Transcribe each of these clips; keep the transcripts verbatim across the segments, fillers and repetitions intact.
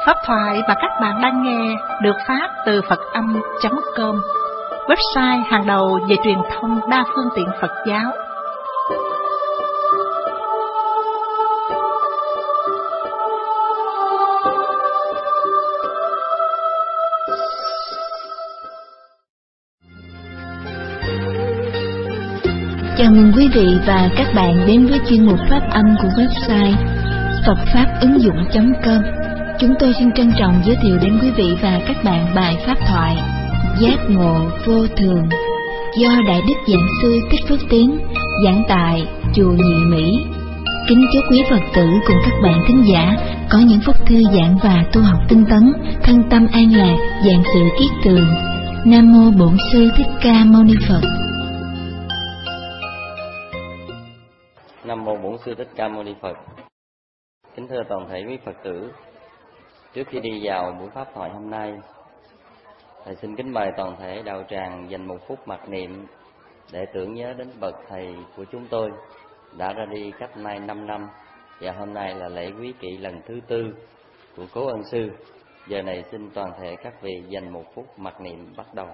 Pháp thoại mà các bạn đang nghe được phát từ Phật âm chấm com, website hàng đầu về truyền thông đa phương tiện Phật giáo. Chào mừng quý vị và các bạn đến với chuyên mục Pháp âm của website Phật Pháp ứng dụng chấm com. Chúng tôi xin trân trọng giới thiệu đến quý vị và các bạn bài pháp thoại Giác ngộ vô thường do Đại Đức Giảng Sư Thích Phước Tiến giảng tại chùa Nhị Mỹ. Kính chúc quý Phật tử cùng các bạn thính giả có những phút thư giãn và tu học tinh tấn, thân tâm an lạc, vạn sự kiết tường. Nam mô Bổn Sư Thích Ca Mâu Ni Phật. Nam mô Bổn Sư Thích Ca Mâu Ni Phật. Kính thưa toàn thể quý Phật tử, trước khi đi vào buổi pháp thoại hôm nay, thầy xin kính mời toàn thể đạo tràng dành một phút mặc niệm để tưởng nhớ đến bậc thầy của chúng tôi đã ra đi cách nay năm năm, và hôm nay là lễ quý kỵ lần thứ tư của cố ân sư. Giờ này xin toàn thể các vị dành một phút mặc niệm bắt đầu.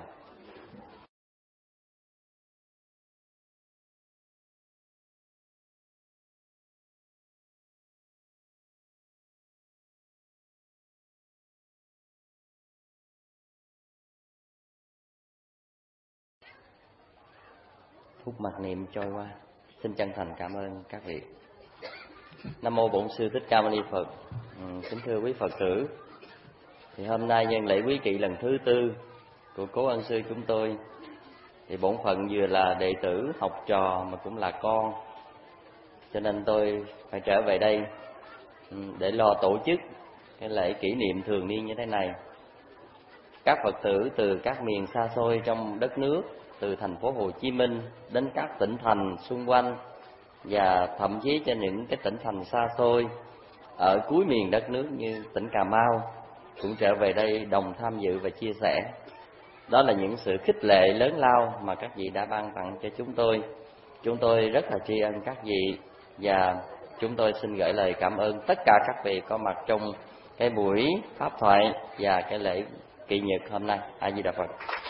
Phút mặc niệm trôi qua, xin chân thành cảm ơn các vị. Nam mô Bổn Sư Thích Ca Mâu Ni Phật. Ừ, kính thưa quý Phật tử, thì hôm nay nhân lễ quý kỵ lần thứ tư của cố ân sư chúng tôi, thì bổn phận vừa là đệ tử, học trò mà cũng là con, cho nên tôi phải trở về đây để lo tổ chức cái lễ kỷ niệm thường niên như thế này. Các Phật tử từ các miền xa xôi trong đất nước, từ thành phố Hồ Chí Minh đến các tỉnh thành xung quanh, và thậm chí cho những cái tỉnh thành xa xôi ở cuối miền đất nước như tỉnh Cà Mau cũng trở về đây đồng tham dự và chia sẻ. Đó là những sự khích lệ lớn lao mà các vị đã ban tặng cho chúng tôi. Chúng tôi rất là tri ân các vị, và chúng tôi xin gửi lời cảm ơn tất cả các vị có mặt trong cái buổi pháp thoại và cái lễ kỷ nhật hôm nay. A Di Đà Phật.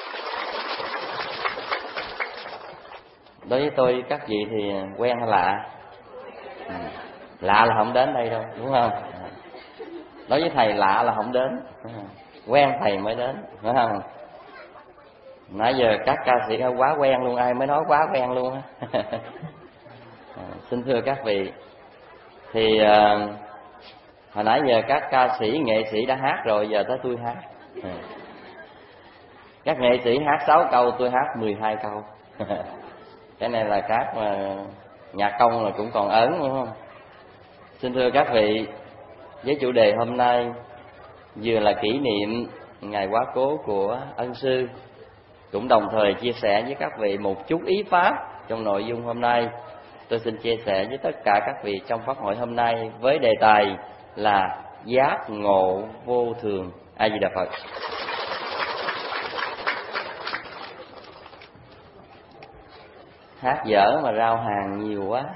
Đối với tôi các vị thì quen hay lạ? Ừ. Lạ là không đến đây đâu, đúng không? Đối với thầy lạ là không đến, quen thầy mới đến, đúng không? Nãy giờ các ca sĩ quá quen luôn, ai mới nói quá quen luôn á. Xin thưa các vị, thì uh, hồi nãy giờ các ca sĩ, nghệ sĩ đã hát rồi, giờ tới tôi hát. Các nghệ sĩ hát sáu câu, tôi hát mười hai câu. Cái này là các mà nhạc công là cũng còn ớn, đúng không? Xin thưa các vị, với chủ đề hôm nay vừa là kỷ niệm ngày quá cố của ân sư, cũng đồng thời chia sẻ với các vị một chút ý pháp trong nội dung hôm nay. Tôi xin chia sẻ với tất cả các vị trong pháp hội hôm nay với đề tài là giác ngộ vô thường. A Di Đà Phật. Hát dở mà rao hàng nhiều quá.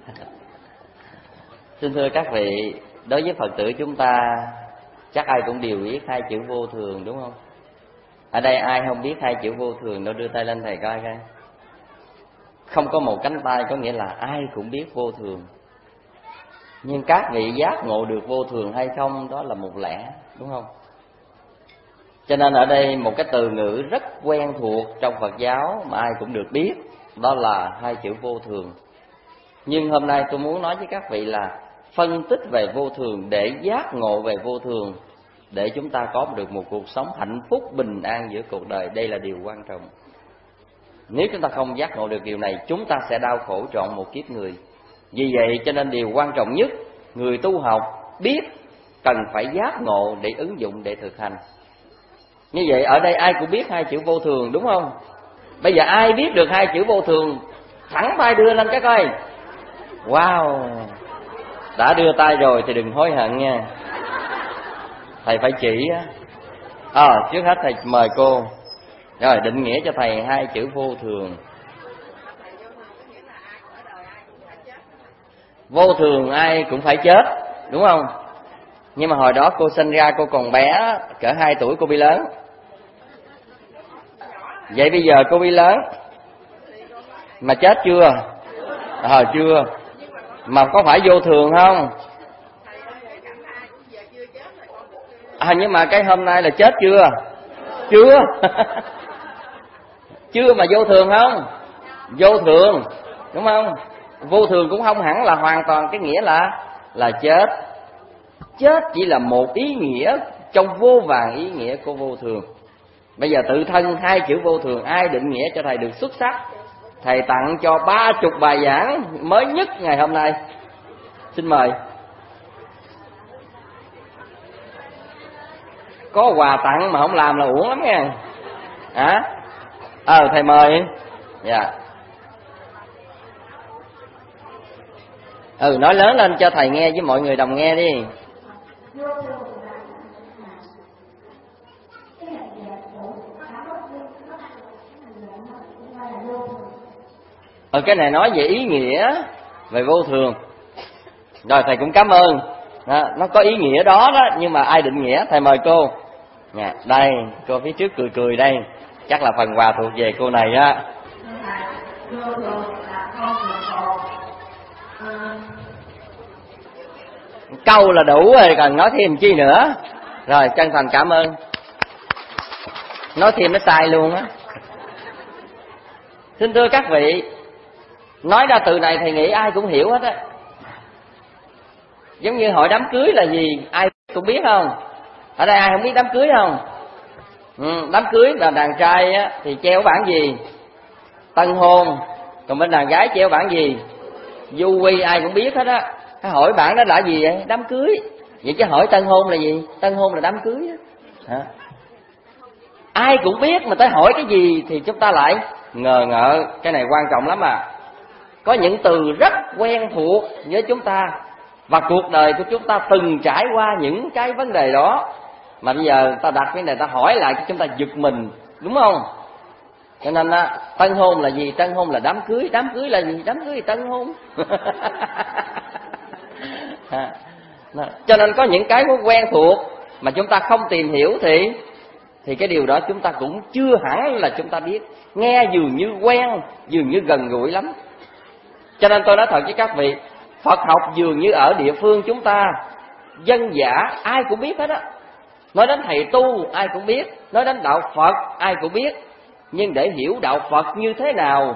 Xin thưa các vị, đối với Phật tử chúng ta chắc ai cũng đều biết hai chữ vô thường, đúng không? Ở đây ai không biết hai chữ vô thường đâu, đưa tay lên thầy coi coi. Không có một cánh tay, có nghĩa là ai cũng biết vô thường. Nhưng các vị giác ngộ được vô thường hay không, đó là một lẽ, đúng không? Cho nên ở đây một cái từ ngữ rất quen thuộc trong Phật giáo mà ai cũng được biết, đó là hai chữ vô thường. Nhưng hôm nay tôi muốn nói với các vị là phân tích về vô thường để giác ngộ về vô thường, để chúng ta có được một cuộc sống hạnh phúc bình an giữa cuộc đời. Đây là điều quan trọng. Nếu chúng ta không giác ngộ được điều này, chúng ta sẽ đau khổ trọn một kiếp người. Vì vậy cho nên điều quan trọng nhất, người tu học biết cần phải giác ngộ để ứng dụng, để thực hành. Như vậy ở đây ai cũng biết hai chữ vô thường, đúng không? Bây giờ ai biết được hai chữ vô thường, thẳng tay đưa lên cái coi. Wow, đã đưa tay rồi thì đừng hối hận nha. Thầy phải chỉ á. À, trước hết thầy mời cô. Rồi định nghĩa cho thầy hai chữ vô thường. Vô thường ai cũng phải chết, đúng không? Nhưng mà hồi đó cô sinh ra cô còn bé, cỡ hai tuổi cô bị lớn. Vậy bây giờ cô bị lớn mà chết chưa? Ờ chưa. Mà có phải vô thường không? À, nhưng mà cái hôm nay là chết chưa? Chưa. Chưa mà vô thường không? Vô thường, đúng không? Vô thường cũng không hẳn là hoàn toàn cái nghĩa là là chết. Chết chỉ là một ý nghĩa trong vô vàn ý nghĩa của vô thường. Bây giờ tự thân hai chữ vô thường ai định nghĩa cho thầy được xuất sắc? Thầy tặng cho ba chục bài giảng mới nhất ngày hôm nay. Xin mời. Có quà tặng mà không làm là uổng lắm nha. Hả? Ờ thầy mời. Dạ. Ừ nói lớn lên cho thầy nghe với mọi người đồng nghe đi. Ờ cái này nói về ý nghĩa, về vô thường. Rồi thầy cũng cảm ơn. Đó, nó có ý nghĩa đó đó, nhưng mà ai định nghĩa? Thầy mời cô. Dạ, đây, cô phía trước cười cười đây. Chắc là phần quà thuộc về cô này á. Câu là đủ rồi, còn nói thêm chi nữa. Rồi, chân thành cảm ơn. Nói thêm nó sai luôn á. Xin thưa các vị, nói ra từ này thầy nghĩ ai cũng hiểu hết á. Giống như hội đám cưới là gì, ai cũng biết không? Ở đây ai không biết đám cưới không? Ừ, đám cưới là đàn trai á, thì treo bảng gì? Tân hôn. Còn bên đàn gái treo bảng gì? Du quy, ai cũng biết hết á. Cái hỏi bảng đó là gì vậy? Đám cưới. Vậy chứ hỏi tân hôn là gì? Tân hôn là đám cưới á. Hả? Ai cũng biết mà tới hỏi cái gì thì chúng ta lại ngờ ngợ. Cái này quan trọng lắm à. Có những từ rất quen thuộc với chúng ta, và cuộc đời của chúng ta từng trải qua những cái vấn đề đó, mà bây giờ ta đặt vấn đề ta hỏi lại cho chúng ta giật mình, đúng không? Cho nên á, tân hôn là gì? Tân hôn là đám cưới. Đám cưới là gì? Đám cưới là tân hôn. Cho nên có những cái quen thuộc mà chúng ta không tìm hiểu thì thì cái điều đó chúng ta cũng chưa hẳn là chúng ta biết. Nghe dường như quen, dường như gần gũi lắm. Cho nên tôi nói thật với các vị, Phật học dường như ở địa phương chúng ta dân dã ai cũng biết hết á. Nói đến thầy tu ai cũng biết, nói đến đạo Phật ai cũng biết. Nhưng để hiểu đạo Phật như thế nào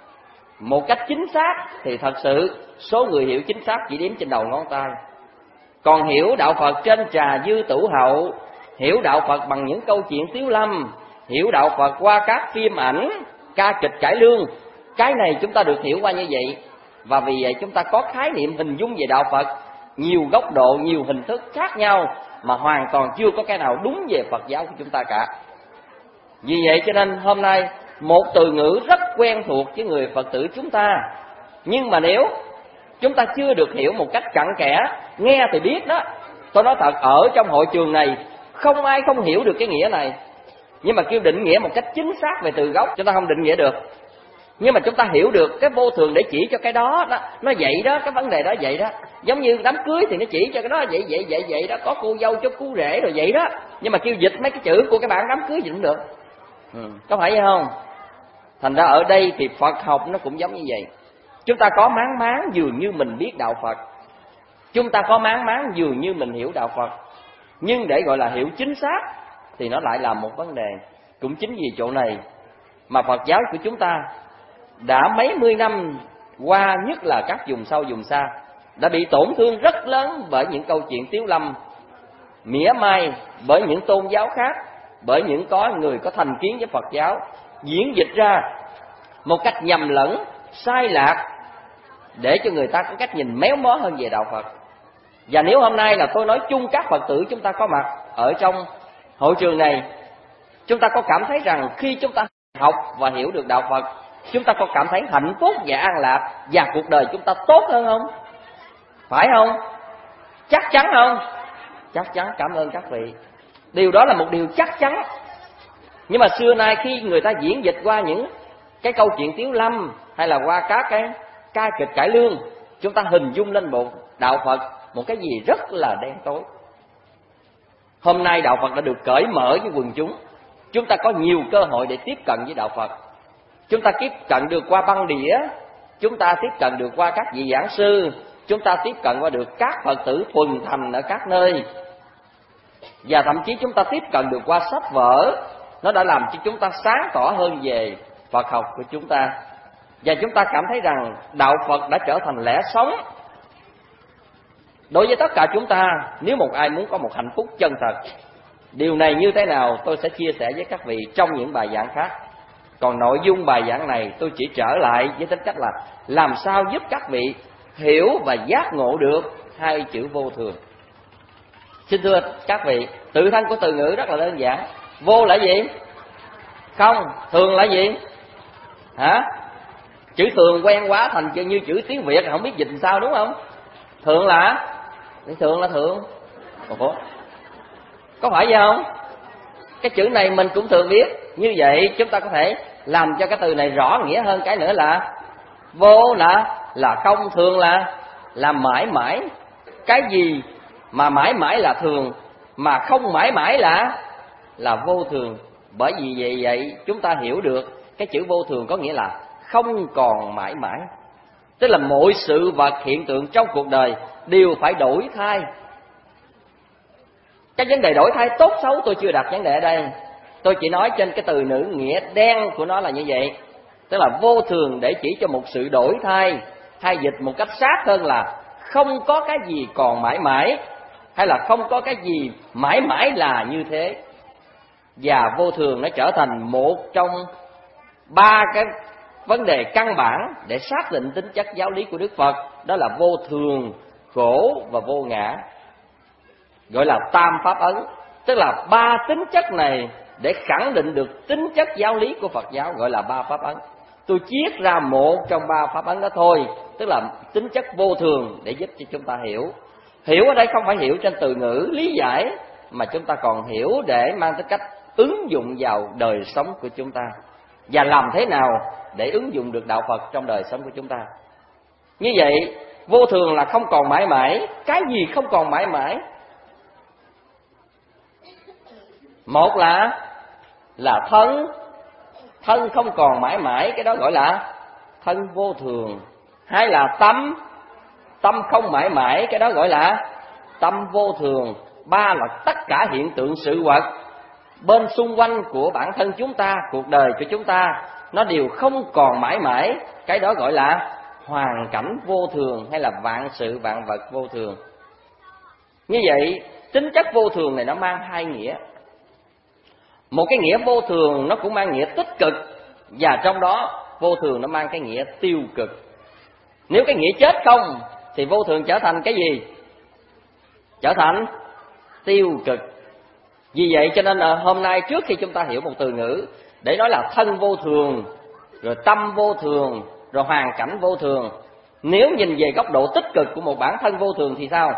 một cách chính xác thì thật sự số người hiểu chính xác chỉ đếm trên đầu ngón tay. Còn hiểu đạo Phật trên trà dư tửu hậu, hiểu đạo Phật bằng những câu chuyện tiếu lâm, hiểu đạo Phật qua các phim ảnh, ca kịch cải lương, cái này chúng ta được hiểu qua như vậy. Và vì vậy chúng ta có khái niệm hình dung về đạo Phật nhiều góc độ, nhiều hình thức khác nhau, mà hoàn toàn chưa có cái nào đúng về Phật giáo của chúng ta cả. Vì vậy cho nên hôm nay một từ ngữ rất quen thuộc với người Phật tử chúng ta, nhưng mà nếu chúng ta chưa được hiểu một cách cặn kẽ, nghe thì biết đó. Tôi nói thật, ở trong hội trường này không ai không hiểu được cái nghĩa này. Nhưng mà kêu định nghĩa một cách chính xác về từ gốc, chúng ta không định nghĩa được. Nhưng mà chúng ta hiểu được cái vô thường để chỉ cho cái đó, đó. Nó vậy đó, cái vấn đề đó vậy đó. Giống như đám cưới thì nó chỉ cho cái đó vậy vậy vậy vậy đó. Có cô dâu cho cô rể rồi vậy đó. Nhưng mà kêu dịch mấy cái chữ của cái bản đám cưới gì cũng được. Ừ, có phải vậy không? Thành ra ở đây thì Phật học nó cũng giống như vậy. Chúng ta có máng máng dường như mình biết đạo Phật, chúng ta có máng máng dường như mình hiểu đạo Phật. Nhưng để gọi là hiểu chính xác thì nó lại là một vấn đề. Cũng chính vì chỗ này mà Phật giáo của chúng ta đã mấy mươi năm qua, nhất là các vùng sâu vùng xa, đã bị tổn thương rất lớn bởi những câu chuyện tiếu lâm, mỉa mai, bởi những tôn giáo khác, bởi những có người có thành kiến với Phật giáo diễn dịch ra một cách nhầm lẫn, sai lạc, để cho người ta có cách nhìn méo mó hơn về đạo Phật. Và nếu hôm nay là tôi nói chung các Phật tử chúng ta có mặt ở trong hội trường này, chúng ta có cảm thấy rằng khi chúng ta học và hiểu được đạo Phật, chúng ta có cảm thấy hạnh phúc và an lạc, và cuộc đời chúng ta tốt hơn không? Phải không? Chắc chắn không? Chắc chắn. Cảm ơn các vị. Điều đó là một điều chắc chắn. Nhưng mà xưa nay khi người ta diễn dịch qua những cái câu chuyện tiếu lâm, hay là qua các cái ca kịch cải lương, chúng ta hình dung lên một đạo Phật một cái gì rất là đen tối. Hôm nay đạo Phật đã được cởi mở với quần chúng, chúng ta có nhiều cơ hội để tiếp cận với đạo Phật. Chúng ta tiếp cận được qua băng đĩa, chúng ta tiếp cận được qua các vị giảng sư, chúng ta tiếp cận qua được các Phật tử thuần thành ở các nơi, và thậm chí chúng ta tiếp cận được qua sách vở. Nó đã làm cho chúng ta sáng tỏ hơn về Phật học của chúng ta, và chúng ta cảm thấy rằng đạo Phật đã trở thành lẽ sống đối với tất cả chúng ta. Nếu một ai muốn có một hạnh phúc chân thật, điều này như thế nào tôi sẽ chia sẻ với các vị trong những bài giảng khác. Còn nội dung bài giảng này tôi chỉ trở lại với tính cách là làm sao giúp các vị hiểu và giác ngộ được hai chữ vô thường. Xin thưa các vị, tự thân của từ ngữ rất là đơn giản. Vô là gì? Không. Thường là gì? Hả? Chữ thường quen quá thành như chữ tiếng Việt không biết dịch sao, đúng không? Thường là thường là thường. Ủa? Có phải vậy không? Cái chữ này mình cũng thường biết. Như vậy chúng ta có thể làm cho cái từ này rõ nghĩa hơn. Cái nữa là vô là là không, thường là là mãi mãi. Cái gì mà mãi mãi là thường, mà không mãi mãi là là vô thường. Bởi vì vậy vậy chúng ta hiểu được cái chữ vô thường có nghĩa là không còn mãi mãi. Tức là mọi sự vật hiện tượng trong cuộc đời đều phải đổi thay. Cái vấn đề đổi thay tốt xấu tôi chưa đặt vấn đề ở đây, tôi chỉ nói trên cái từ ngữ nghĩa đen của nó là như vậy. Tức là vô thường để chỉ cho một sự đổi thay, hay dịch một cách sát hơn là không có cái gì còn mãi mãi, hay là không có cái gì mãi mãi là như thế. Và vô thường nó trở thành một trong ba cái vấn đề căn bản để xác định tính chất giáo lý của Đức Phật. Đó là vô thường, khổ và vô ngã, gọi là tam pháp ấn. Tức là ba tính chất này để khẳng định được tính chất giáo lý của Phật giáo, gọi là ba pháp ấn. Tôi chiết ra một trong ba pháp ấn đó thôi, tức là tính chất vô thường, để giúp cho chúng ta hiểu. Hiểu ở đây không phải hiểu trên từ ngữ lý giải, mà chúng ta còn hiểu để mang tới cách ứng dụng vào đời sống của chúng ta, và làm thế nào để ứng dụng được đạo Phật trong đời sống của chúng ta. Như vậy, vô thường là không còn mãi mãi. Cái gì không còn mãi mãi? Một là là thân. Thân không còn mãi mãi, cái đó gọi là thân vô thường. Hai là tâm. Tâm không mãi mãi, cái đó gọi là tâm vô thường. Ba là tất cả hiện tượng sự vật bên xung quanh của bản thân chúng ta, cuộc đời của chúng ta, nó đều không còn mãi mãi, cái đó gọi là hoàn cảnh vô thường, hay là vạn sự vạn vật vô thường. Như vậy, tính chất vô thường này nó mang hai nghĩa. Một cái nghĩa vô thường nó cũng mang nghĩa tích cực, và trong đó vô thường nó mang cái nghĩa tiêu cực. Nếu cái nghĩa chết không thì vô thường trở thành cái gì? Trở thành tiêu cực. Vì vậy cho nên là hôm nay, trước khi chúng ta hiểu một từ ngữ để nói là thân vô thường, rồi tâm vô thường, rồi hoàn cảnh vô thường, nếu nhìn về góc độ tích cực của một bản thân vô thường thì sao?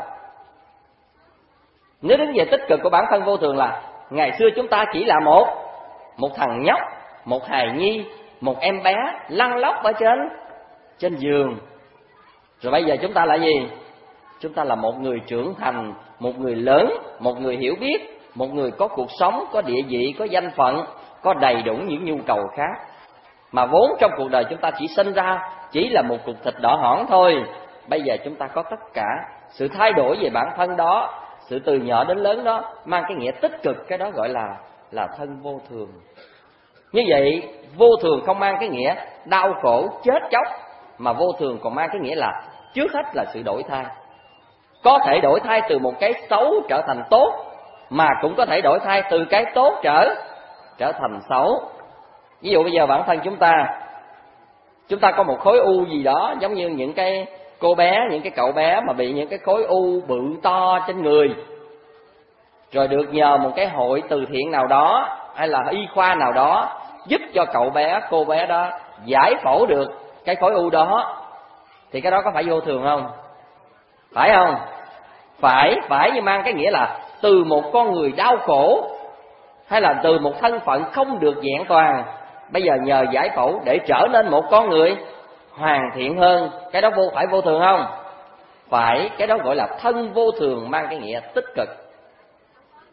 Nếu đứng về tích cực của bản thân vô thường là ngày xưa chúng ta chỉ là một một thằng nhóc, một hài nhi, một em bé lăn lóc ở trên trên giường. Rồi bây giờ chúng ta là gì? Chúng ta là một người trưởng thành, một người lớn, một người hiểu biết, một người có cuộc sống, có địa vị, có danh phận, có đầy đủ những nhu cầu khác. Mà vốn trong cuộc đời chúng ta chỉ sinh ra chỉ là một cục thịt đỏ hỏn thôi. Bây giờ chúng ta có tất cả sự thay đổi về bản thân đó, sự từ nhỏ đến lớn đó mang cái nghĩa tích cực, cái đó gọi là là thân vô thường. Như vậy, vô thường không mang cái nghĩa đau khổ, chết chóc, mà vô thường còn mang cái nghĩa là trước hết là sự đổi thay. Có thể đổi thay từ một cái xấu trở thành tốt, mà cũng có thể đổi thay từ cái tốt trở trở thành xấu. Ví dụ bây giờ bản thân chúng ta, chúng ta có một khối u gì đó, giống như những cái cô bé, những cái cậu bé mà bị những cái khối u bự to trên người, rồi được nhờ một cái hội từ thiện nào đó hay là y khoa nào đó giúp cho cậu bé, cô bé đó giải phẫu được cái khối u đó, thì cái đó có phải vô thường không? Phải không? Phải, phải, nhưng mang cái nghĩa là từ một con người đau khổ, hay là từ một thân phận không được vẹn toàn, bây giờ nhờ giải phẫu để trở nên một con người hoàn thiện hơn, cái đó vô phải vô thường không? Phải, cái đó gọi là thân vô thường, mang cái nghĩa tích cực.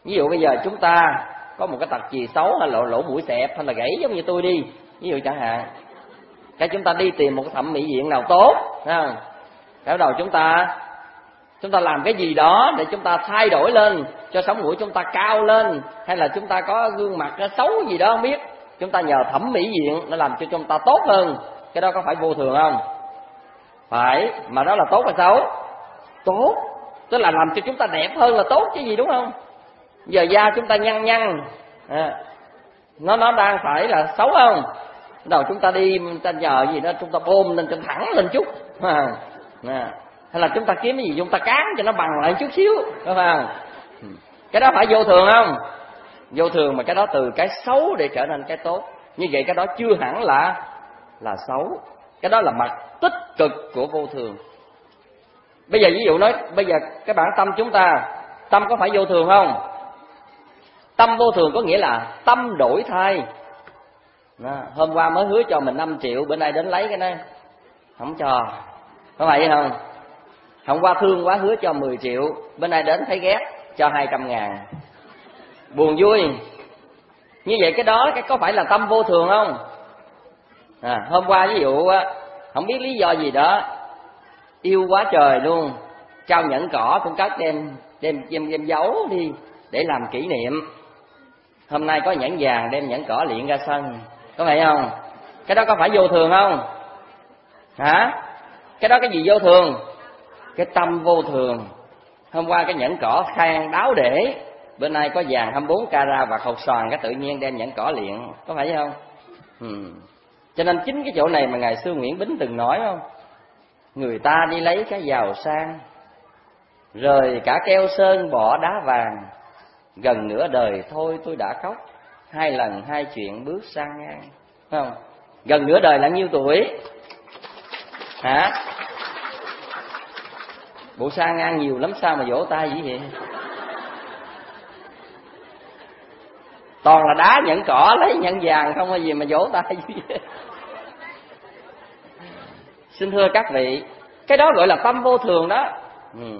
Ví dụ bây giờ chúng ta có một cái tật gì xấu, hay lỗ lỗ mũi xẹp, hay là gãy giống như tôi đi, ví dụ chẳng hạn, cái chúng ta đi tìm một cái thẩm mỹ viện nào tốt, thấy không? Cái đầu chúng ta chúng ta làm cái gì đó để chúng ta thay đổi lên, cho sống mũi chúng ta cao lên, hay là chúng ta có gương mặt nó xấu gì đó không biết, chúng ta nhờ thẩm mỹ viện nó làm cho chúng ta tốt hơn. Cái đó có phải vô thường không? Phải, mà đó là tốt hay xấu? Tốt, tức là làm cho chúng ta đẹp hơn là tốt chứ gì, đúng không? Giờ da chúng ta nhăn nhăn, à, nó nó đang phải là xấu không? Đầu chúng ta đi, chúng ta nhờ gì đó chúng ta ôm lên cho thẳng lên chút, à, à. Hay là chúng ta kiếm cái gì chúng ta cán cho nó bằng lại chút xíu, đúng không? Cái đó phải vô thường không? Vô thường, mà cái đó từ cái xấu để trở nên cái tốt. Như vậy cái đó chưa hẳn là là xấu, cái đó là mặt tích cực của vô thường. Bây giờ ví dụ nói, bây giờ cái bản tâm chúng ta, tâm có phải vô thường không? Tâm vô thường có nghĩa là tâm đổi thay. Đó, hôm qua mới hứa cho mình năm triệu, bữa nay đến lấy cái này không cho, có phải vậy không? Hôm qua thương quá hứa cho mười triệu, bữa nay đến thấy ghét cho hai trăm ngàn, buồn vui. Như vậy cái đó cái có phải là tâm vô thường không? À, hôm qua ví dụ không biết lý do gì đó yêu quá trời luôn, trao nhẫn cỏ cũng cất đem đem đem đem giấu đi để làm kỷ niệm. Hôm nay có nhẫn vàng đem nhẫn cỏ liệng ra sân, có phải không? Cái đó có phải vô thường không? Hả? Cái đó cái gì vô thường? Cái tâm vô thường. Hôm qua cái nhẫn cỏ khang đáo để, bữa nay có vàng hai mươi bốn carat và hột xoàn, cái tự nhiên đem nhẫn cỏ liệng, có phải không? Ừ. Cho nên chính cái chỗ này mà ngày xưa Nguyễn Bính từng nói không? Người ta đi lấy cái giàu sang, rời cả keo sơn bỏ đá vàng, gần nửa đời thôi tôi đã khóc, hai lần hai chuyện bước sang ngang. Không? Gần nửa đời là nhiêu tuổi? Hả? Bộ sang ngang nhiều lắm sao mà vỗ tay dữ vậy? Toàn là đá nhẫn cỏ lấy nhẫn vàng không có gì mà vỗ tay dữ vậy? Xin thưa các vị, cái đó gọi là tâm vô thường đó. Ừ.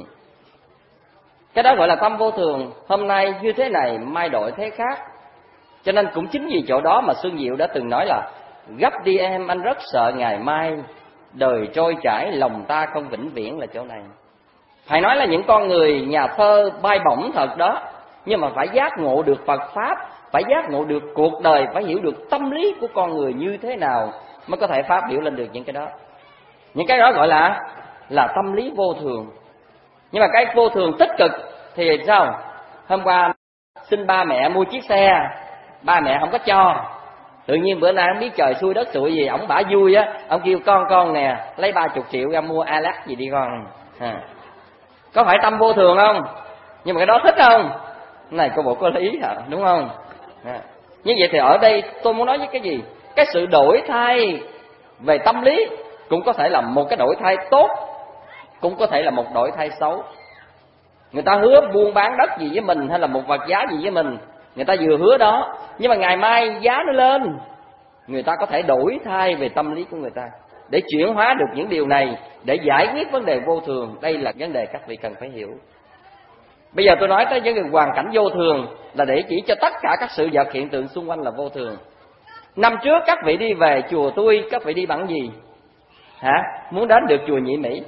Cái đó gọi là tâm vô thường. Hôm nay như thế này, mai đổi thế khác. Cho nên cũng chính vì chỗ đó mà Xuân Diệu đã từng nói là: gấp đi em, anh rất sợ ngày mai, đời trôi chảy lòng ta không vĩnh viễn, là chỗ này. Phải nói là những con người nhà thơ bay bổng thật đó, nhưng mà phải giác ngộ được Phật Pháp, phải giác ngộ được cuộc đời, phải hiểu được tâm lý của con người như thế nào mới có thể phát biểu lên được những cái đó. Những cái đó gọi là là tâm lý vô thường. Nhưng mà cái vô thường tích cực thì sao? Hôm qua xin ba mẹ mua chiếc xe, ba mẹ không có cho. Tự nhiên bữa nay không biết trời xui đất xui gì, ổng bả vui á, ông kêu con con nè, lấy ba chục triệu ra mua Alex gì đi con. À. Có phải tâm vô thường không? Nhưng mà cái đó thích không? Cái này cô bộ có lý hả? Đúng không? À. Như vậy thì ở đây tôi muốn nói với cái gì? Cái sự đổi thay về tâm lý cũng có thể là một cái đổi thay tốt, cũng có thể là một đổi thay xấu. Người ta hứa buôn bán đất gì với mình, hay là một vật giá gì với mình, người ta vừa hứa đó, nhưng mà ngày mai giá nó lên, người ta có thể đổi thay về tâm lý của người ta để chuyển hóa được những điều này, để giải quyết vấn đề vô thường. Đây là vấn đề các vị cần phải hiểu. Bây giờ tôi nói tới những hoàn cảnh vô thường là để chỉ cho tất cả các sự vật hiện tượng xung quanh là vô thường. Năm trước các vị đi về chùa tôi, các vị đi bằng gì? Hả? Muốn đến được chùa Nhị Mỹ.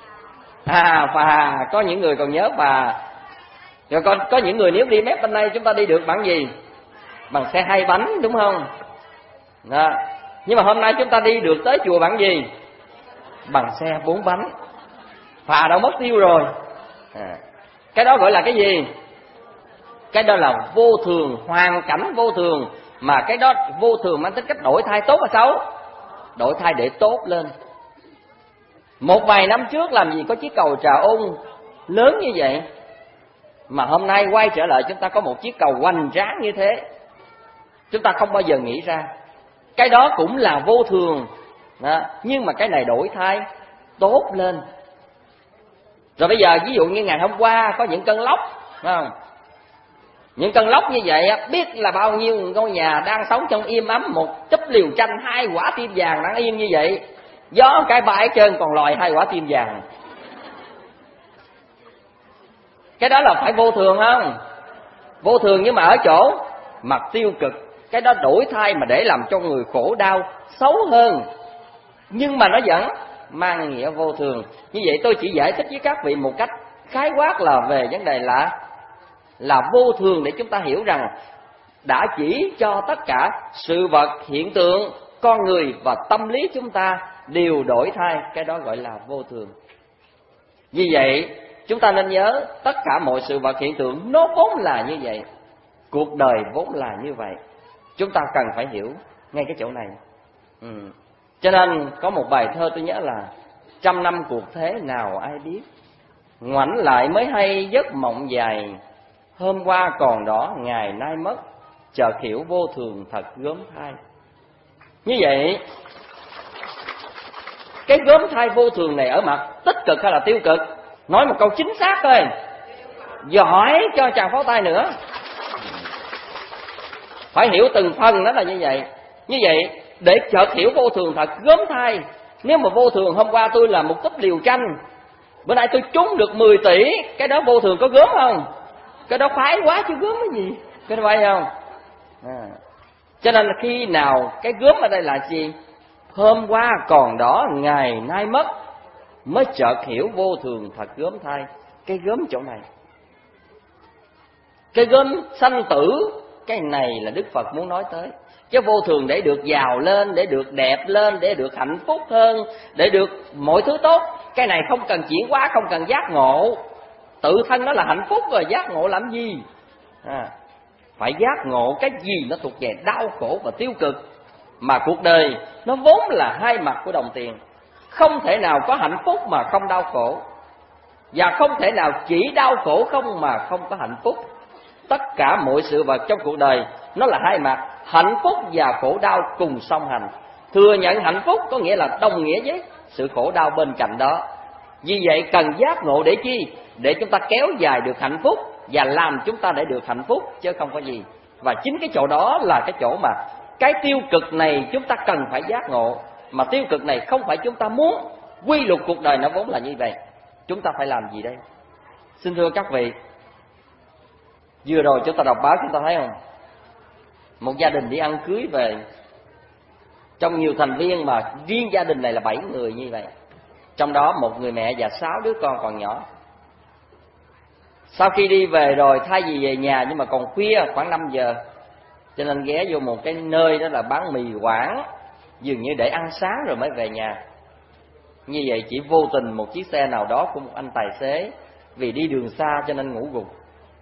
À, và có những người còn nhớ bà. Rồi còn có những người nếu đi mép bên đây chúng ta đi được bằng gì? Bằng xe hai bánh, đúng không? Đó. Nhưng mà hôm nay chúng ta đi được tới chùa bằng gì? Bằng xe bốn bánh. Phà đâu mất tiêu rồi. À. Cái đó gọi là cái gì? Cái đó là vô thường, hoàn cảnh vô thường. Mà cái đó vô thường mang tính cách đổi thay tốt hay xấu? Đổi thay để tốt lên. Một vài năm trước làm gì có chiếc cầu Trà Ôn lớn như vậy, mà hôm nay quay trở lại chúng ta có một chiếc cầu hoành tráng như thế. Chúng ta không bao giờ nghĩ ra. Cái đó cũng là vô thường đó. Nhưng mà cái này đổi thay tốt lên. Rồi bây giờ ví dụ như ngày hôm qua có những cơn lốc, phải không? Những cơn lốc như vậy biết là bao nhiêu ngôi nhà đang sống trong im ấm, một túp liều tranh, hai quả tim vàng đang yên như vậy, gió cái bay trơn còn lòi hai quả tim vàng. Cái đó là phải vô thường không? Vô thường nhưng mà ở chỗ mặt tiêu cực, cái đó đổi thai mà để làm cho người khổ đau xấu hơn, nhưng mà nó vẫn mang nghĩa vô thường. Như vậy tôi chỉ giải thích với các vị một cách khái quát là về vấn đề là là vô thường, để chúng ta hiểu rằng đã chỉ cho tất cả sự vật, hiện tượng, con người và tâm lý chúng ta đều đổi thay, cái đó gọi là vô thường. Vì vậy chúng ta nên nhớ tất cả mọi sự vật, hiện tượng nó vốn là như vậy, cuộc đời vốn là như vậy. Chúng ta cần phải hiểu ngay cái chỗ này. ừ. Cho nên có một bài thơ tôi nhớ là: trăm năm cuộc thế nào ai biết, ngoảnh lại mới hay giấc mộng dài, hôm qua còn đó ngày nay mất, chợt hiểu vô thường thật gớm thai. Như vậy cái gớm thai vô thường này ở mặt tích cực hay là tiêu cực? Nói một câu chính xác thôi, giỏi cho chàng pháo tay nữa. Phải hiểu từng phần đó là như vậy. Như vậy để chợt hiểu vô thường thật gớm thai. Nếu mà vô thường hôm qua tôi là một cúp liều tranh, bữa nay tôi trúng được mười tỷ, cái đó vô thường có gớm không? Cái đó khoái quá chứ gớm cái gì, cái đó phải không? À. Cho nên là khi nào cái gớm ở đây là gì? Hôm qua còn đó ngày nay mất, mới chợt hiểu vô thường thật gớm thai. Cái gớm chỗ này, cái gớm sanh tử, cái này là Đức Phật muốn nói tới. Chứ vô thường để được giàu lên, để được đẹp lên, để được hạnh phúc hơn, để được mọi thứ tốt, cái này không cần chuyển hóa, không cần giác ngộ. Tự thân nó là hạnh phúc rồi, giác ngộ làm gì? À, phải giác ngộ cái gì nó thuộc về đau khổ và tiêu cực. Mà cuộc đời nó vốn là hai mặt của đồng tiền, không thể nào có hạnh phúc mà không đau khổ, và không thể nào chỉ đau khổ không mà không có hạnh phúc. Tất cả mọi sự vật trong cuộc đời nó là hai mặt, hạnh phúc và khổ đau cùng song hành. Thừa nhận hạnh phúc có nghĩa là đồng nghĩa với sự khổ đau bên cạnh đó. Vì vậy cần giác ngộ để chi? Để chúng ta kéo dài được hạnh phúc và làm chúng ta để được hạnh phúc, chứ không có gì. Và chính cái chỗ đó là cái chỗ mà cái tiêu cực này chúng ta cần phải giác ngộ. Mà tiêu cực này không phải chúng ta muốn, quy luật cuộc đời nó vốn là như vậy. Chúng ta phải làm gì đây? Xin thưa các vị, vừa rồi chúng ta đọc báo chúng ta thấy không? Một gia đình đi ăn cưới về, trong nhiều thành viên mà riêng gia đình này là bảy người như vậy. Trong đó một người mẹ và sáu đứa con còn nhỏ. Sau khi đi về rồi, thay vì về nhà nhưng mà còn khuya khoảng năm giờ, cho nên ghé vô một cái nơi đó là bán mì Quảng, dường như để ăn sáng rồi mới về nhà. Như vậy chỉ vô tình một chiếc xe nào đó của một anh tài xế, vì đi đường xa cho nên ngủ gục,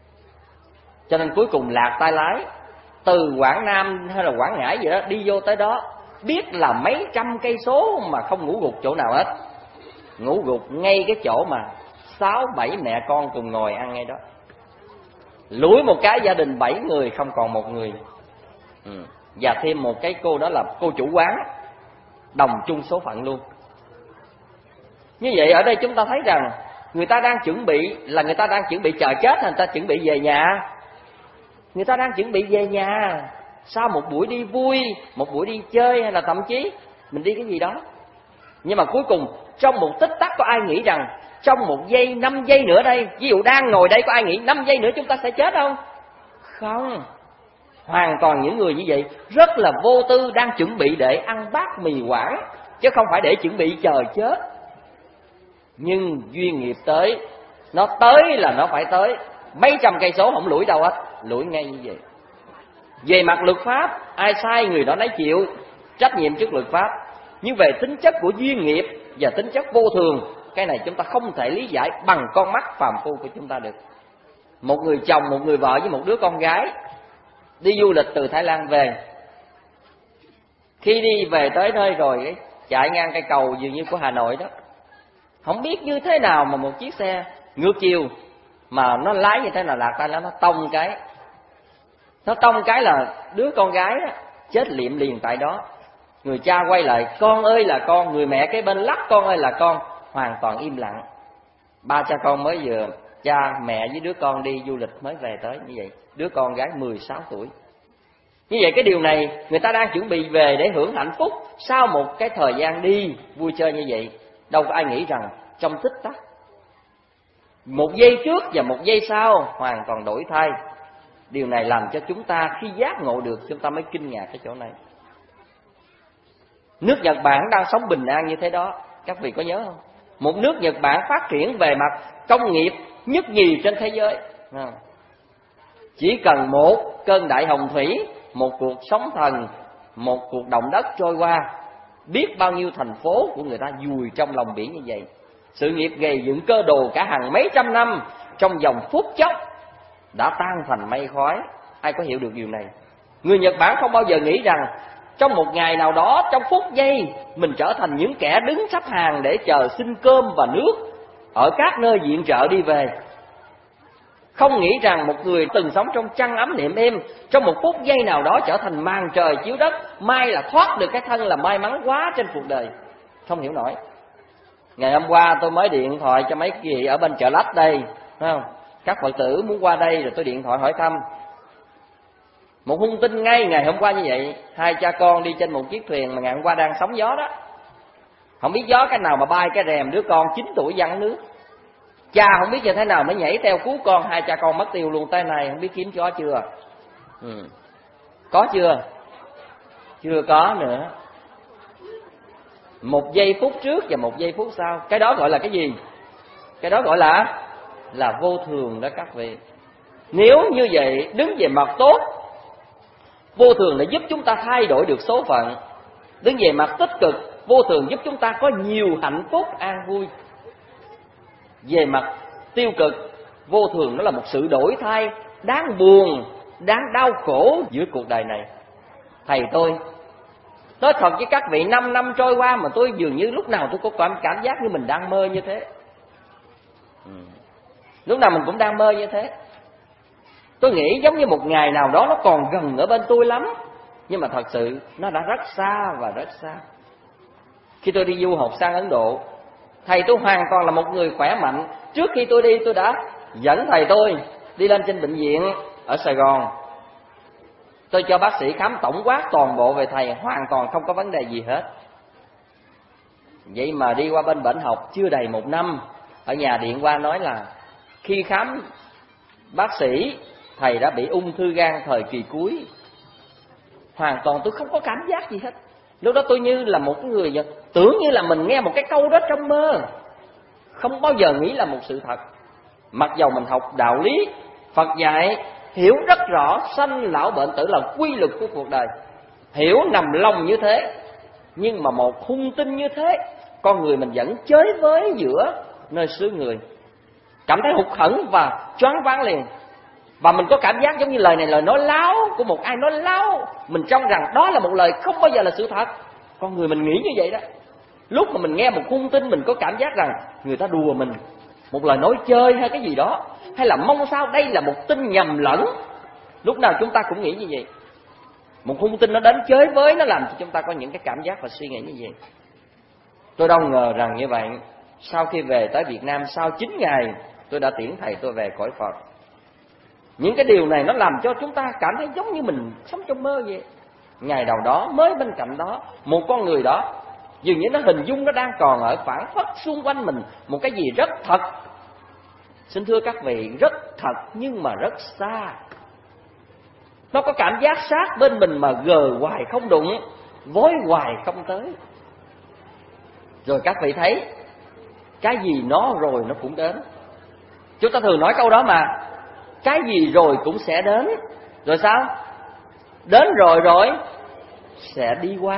cho nên cuối cùng lạc tay lái từ Quảng Nam hay là Quảng Ngãi gì đó đi vô tới đó, biết là mấy trăm cây số mà không ngủ gục chỗ nào hết. Ngủ gục ngay cái chỗ mà sáu bảy mẹ con cùng ngồi ăn ngay đó. Lủi một cái gia đình bảy người không còn một người. ừ. Và thêm một cái cô đó là cô chủ quán, đồng chung số phận luôn. Như vậy ở đây chúng ta thấy rằng người ta đang chuẩn bị là người ta đang chuẩn bị chờ chết, hay người ta chuẩn bị về nhà? Người ta đang chuẩn bị về nhà sau một buổi đi vui, một buổi đi chơi, hay là thậm chí mình đi cái gì đó. Nhưng mà cuối cùng trong một tích tắc có ai nghĩ rằng trong một giây, năm giây nữa đây, ví dụ đang ngồi đây, có ai nghĩ năm giây nữa chúng ta sẽ chết không? Không. Hoàn toàn những người như vậy rất là vô tư, đang chuẩn bị để ăn bát mì Quảng, chứ không phải để chuẩn bị chờ chết. Nhưng duyên nghiệp tới, nó tới là nó phải tới, mấy trăm cây số không lủi đâu hết, lủi ngay như vậy. Về mặt luật pháp, ai sai người đó lấy chịu trách nhiệm trước luật pháp. Nhưng về tính chất của duyên nghiệp và tính chất vô thường, cái này chúng ta không thể lý giải bằng con mắt phàm phu của chúng ta được. Một người chồng, một người vợ với một đứa con gái đi du lịch từ Thái Lan về. Khi đi về tới nơi rồi, chạy ngang cây cầu dường như của Hà Nội đó, không biết như thế nào mà một chiếc xe ngược chiều mà nó lái như thế nào lạc tay, nó tông cái. Nó tông cái là đứa con gái đó, chết liệm liền tại đó. Người cha quay lại, con ơi là con. Người mẹ cái bên lắc, con ơi là con. Hoàn toàn im lặng. Ba cha con mới vừa, cha, mẹ với đứa con đi du lịch mới về tới như vậy. Đứa con gái mười sáu tuổi. Như vậy cái điều này người ta đang chuẩn bị về để hưởng hạnh phúc sau một cái thời gian đi vui chơi như vậy. Đâu có ai nghĩ rằng trong tích tắc, một giây trước và một giây sau hoàn toàn đổi thay. Điều này làm cho chúng ta khi giác ngộ được, chúng ta mới kinh ngạc cái chỗ này. Nước Nhật Bản đang sống bình an như thế đó, các vị có nhớ không? Một nước Nhật Bản phát triển về mặt công nghiệp nhất nhì trên thế giới. Chỉ cần một cơn đại hồng thủy, một cuộc sóng thần, một cuộc động đất trôi qua, biết bao nhiêu thành phố của người ta vùi trong lòng biển như vậy. Sự nghiệp gầy dựng cơ đồ cả hàng mấy trăm năm, trong vòng phút chốc đã tan thành mây khói. Ai có hiểu được điều này? Người Nhật Bản không bao giờ nghĩ rằng trong một ngày nào đó, trong phút giây, mình trở thành những kẻ đứng sắp hàng để chờ xin cơm và nước ở các nơi viện trợ đi về. Không nghĩ rằng một người từng sống trong chăn ấm niệm êm, trong một phút giây nào đó trở thành màn trời chiếu đất, may là thoát được cái thân là may mắn quá trên cuộc đời. Không hiểu nổi. Ngày hôm qua tôi mới điện thoại cho mấy vị ở bên Chợ Lách đây, thấy không? Các Phật tử muốn qua đây rồi tôi điện thoại hỏi thăm. Một hung tin ngay ngày hôm qua như vậy, hai cha con đi trên một chiếc thuyền mà ngày hôm qua đang sóng gió đó. Không biết gió cái nào mà bay cái rèm đứa con chín tuổi văng nước. Cha không biết như thế nào mới nhảy theo cứu con, hai cha con mất tiêu luôn. Tới này không biết kiếm chó chưa. Ừ. Có chưa? Chưa có nữa. Một giây phút trước và một giây phút sau. Cái đó gọi là cái gì? Cái đó gọi là Là vô thường đó các vị. Nếu như vậy, đứng về mặt tốt, vô thường để giúp chúng ta thay đổi được số phận. Đứng về mặt tích cực, vô thường giúp chúng ta có nhiều hạnh phúc an vui. Về mặt tiêu cực, vô thường nó là một sự đổi thay đáng buồn, đáng đau khổ giữa cuộc đời này. Thầy tôi nói thật với các vị, năm năm trôi qua mà tôi dường như lúc nào tôi có cảm, cảm giác như mình đang mơ như thế. ừ. Lúc nào mình cũng đang mơ như thế. Tôi nghĩ giống như một ngày nào đó nó còn gần ở bên tôi lắm, nhưng mà thật sự nó đã rất xa và rất xa. Khi tôi đi du học sang Ấn Độ, thầy tôi hoàn toàn là một người khỏe mạnh. Trước khi tôi đi, tôi đã dẫn thầy tôi đi lên trên bệnh viện ở Sài Gòn. Tôi cho bác sĩ khám tổng quát toàn bộ về thầy, hoàn toàn không có vấn đề gì hết. Vậy mà đi qua bên bệnh học chưa đầy một năm, ở nhà điện qua nói là khi khám bác sĩ, thầy đã bị ung thư gan thời kỳ cuối. Hoàn toàn tôi không có cảm giác gì hết. Lúc đó tôi như là một người tưởng như là mình nghe một cái câu đó trong mơ, không bao giờ nghĩ là một sự thật. Mặc dầu mình học đạo lý, Phật dạy hiểu rất rõ sanh lão bệnh tử là quy luật của cuộc đời, hiểu nằm lòng như thế, nhưng mà một hung tin như thế, con người mình vẫn chơi với giữa nơi xứ người, cảm thấy hụt hẫng và choáng váng liền. Và mình có cảm giác giống như lời này lời nói láo của một ai nói láo, mình trông rằng đó là một lời không bao giờ là sự thật. Con người mình nghĩ như vậy đó. Lúc mà mình nghe một hung tin, mình có cảm giác rằng người ta đùa mình, một lời nói chơi hay cái gì đó, hay là mong sao đây là một tin nhầm lẫn. Lúc nào chúng ta cũng nghĩ như vậy. Một hung tin nó đến chơi với, nó làm cho chúng ta có những cái cảm giác và suy nghĩ như vậy. Tôi đâu ngờ rằng như vậy. Sau khi về tới Việt Nam, sau chín ngày tôi đã tiễn thầy tôi về cõi Phật. Những cái điều này nó làm cho chúng ta cảm thấy giống như mình sống trong mơ vậy. Ngày đầu đó mới bên cạnh đó, một con người đó dường như nó hình dung nó đang còn ở phảng phất xung quanh mình một cái gì rất thật. Xin thưa các vị, rất thật nhưng mà rất xa. Nó có cảm giác sát bên mình mà gờ hoài không đụng, vối hoài không tới. Rồi các vị thấy, cái gì nó rồi nó cũng đến. Chúng ta thường nói câu đó mà, cái gì rồi cũng sẽ đến. Rồi sao? Đến rồi rồi sẽ đi qua.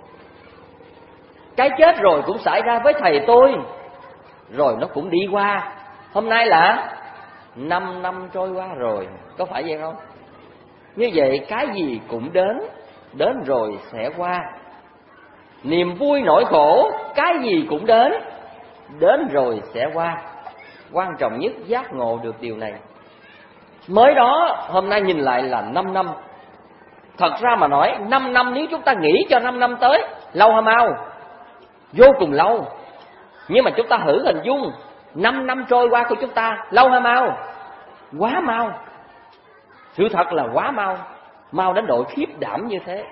Cái chết rồi cũng xảy ra với thầy tôi, rồi nó cũng đi qua. Hôm nay là năm năm trôi qua rồi, có phải vậy không? Như vậy cái gì cũng đến, đến rồi sẽ qua. Niềm vui nỗi khổ, cái gì cũng đến, đến rồi sẽ qua. Quan trọng nhất giác ngộ được điều này. Mới đó, hôm nay nhìn lại là năm năm. Thật ra mà nói, năm năm nếu chúng ta nghĩ cho năm năm tới, lâu hay mau? Vô cùng lâu. Nhưng mà chúng ta thử hình dung, năm năm trôi qua của chúng ta, lâu hay mau? Quá mau. Sự thật là quá mau. Mau đến độ khiếp đảm như thế.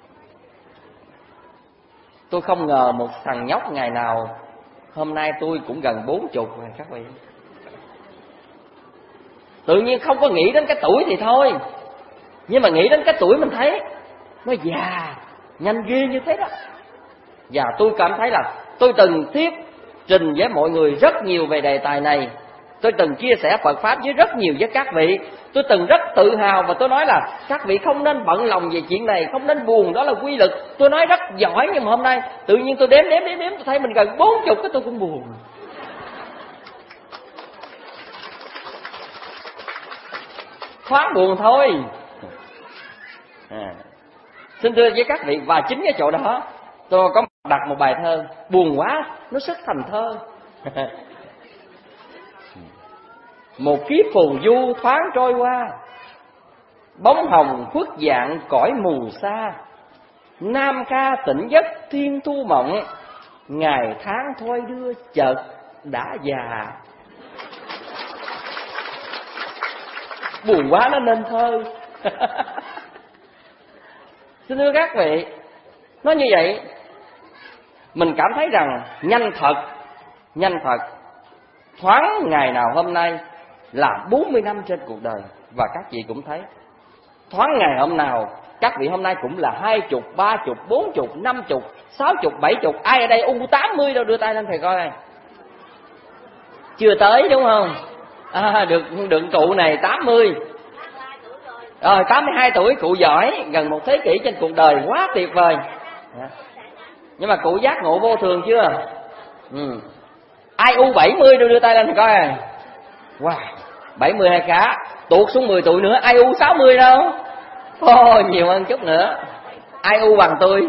Tôi không ngờ một thằng nhóc ngày nào, hôm nay tôi cũng gần bốn chục rồi các vị. Tự nhiên không có nghĩ đến cái tuổi thì thôi, nhưng mà nghĩ đến cái tuổi mình thấy nó già nhanh ghê như thế đó. Và tôi cảm thấy là tôi từng thuyết trình với mọi người rất nhiều về đề tài này. Tôi từng chia sẻ Phật Pháp với rất nhiều với các vị. Tôi từng rất tự hào và tôi nói là các vị không nên bận lòng về chuyện này, không nên buồn, đó là quy lực. Tôi nói rất giỏi, nhưng mà hôm nay tự nhiên tôi đếm đếm đếm đếm tôi thấy mình gần bốn chục cái tôi cũng buồn. Thoáng buồn thôi. À, xin thưa với các vị, và chính cái chỗ đó tôi có đặt một bài thơ buồn quá nó xuất thành thơ. Một kiếp phù du thoáng trôi qua, bóng hồng khuất dạng cõi mù xa. Nam ca tỉnh giấc thiên thu mộng, ngày tháng thôi đưa chợt đã già. Buồn quá nó nên thơ. Xin thưa các vị, nói như vậy mình cảm thấy rằng nhanh thật, nhanh thật. Thoáng ngày nào hôm nay là bốn mươi năm trên cuộc đời. Và các vị cũng thấy thoáng ngày hôm nào các vị hôm nay cũng là hai chục, ba chục, bốn chục, năm chục, sáu chục, bảy chục. Ai ở đây u tám mươi đâu, đưa tay lên thầy coi này. Chưa tới đúng không? À, được được cụ này tám mươi. Rồi tám mươi hai tuổi, cụ giỏi, gần một thế kỷ trên cuộc đời, quá tuyệt vời. Nhưng mà cụ giác ngộ vô thường chưa? Ừ. Ai u bảy mươi đâu, đưa tay lên thầy coi này. Wow, bảy mươi hai cá, tuột xuống mười tuổi nữa. Ai u sáu mươi đâu? Ô, nhiều hơn chút nữa. Ai u bằng tôi.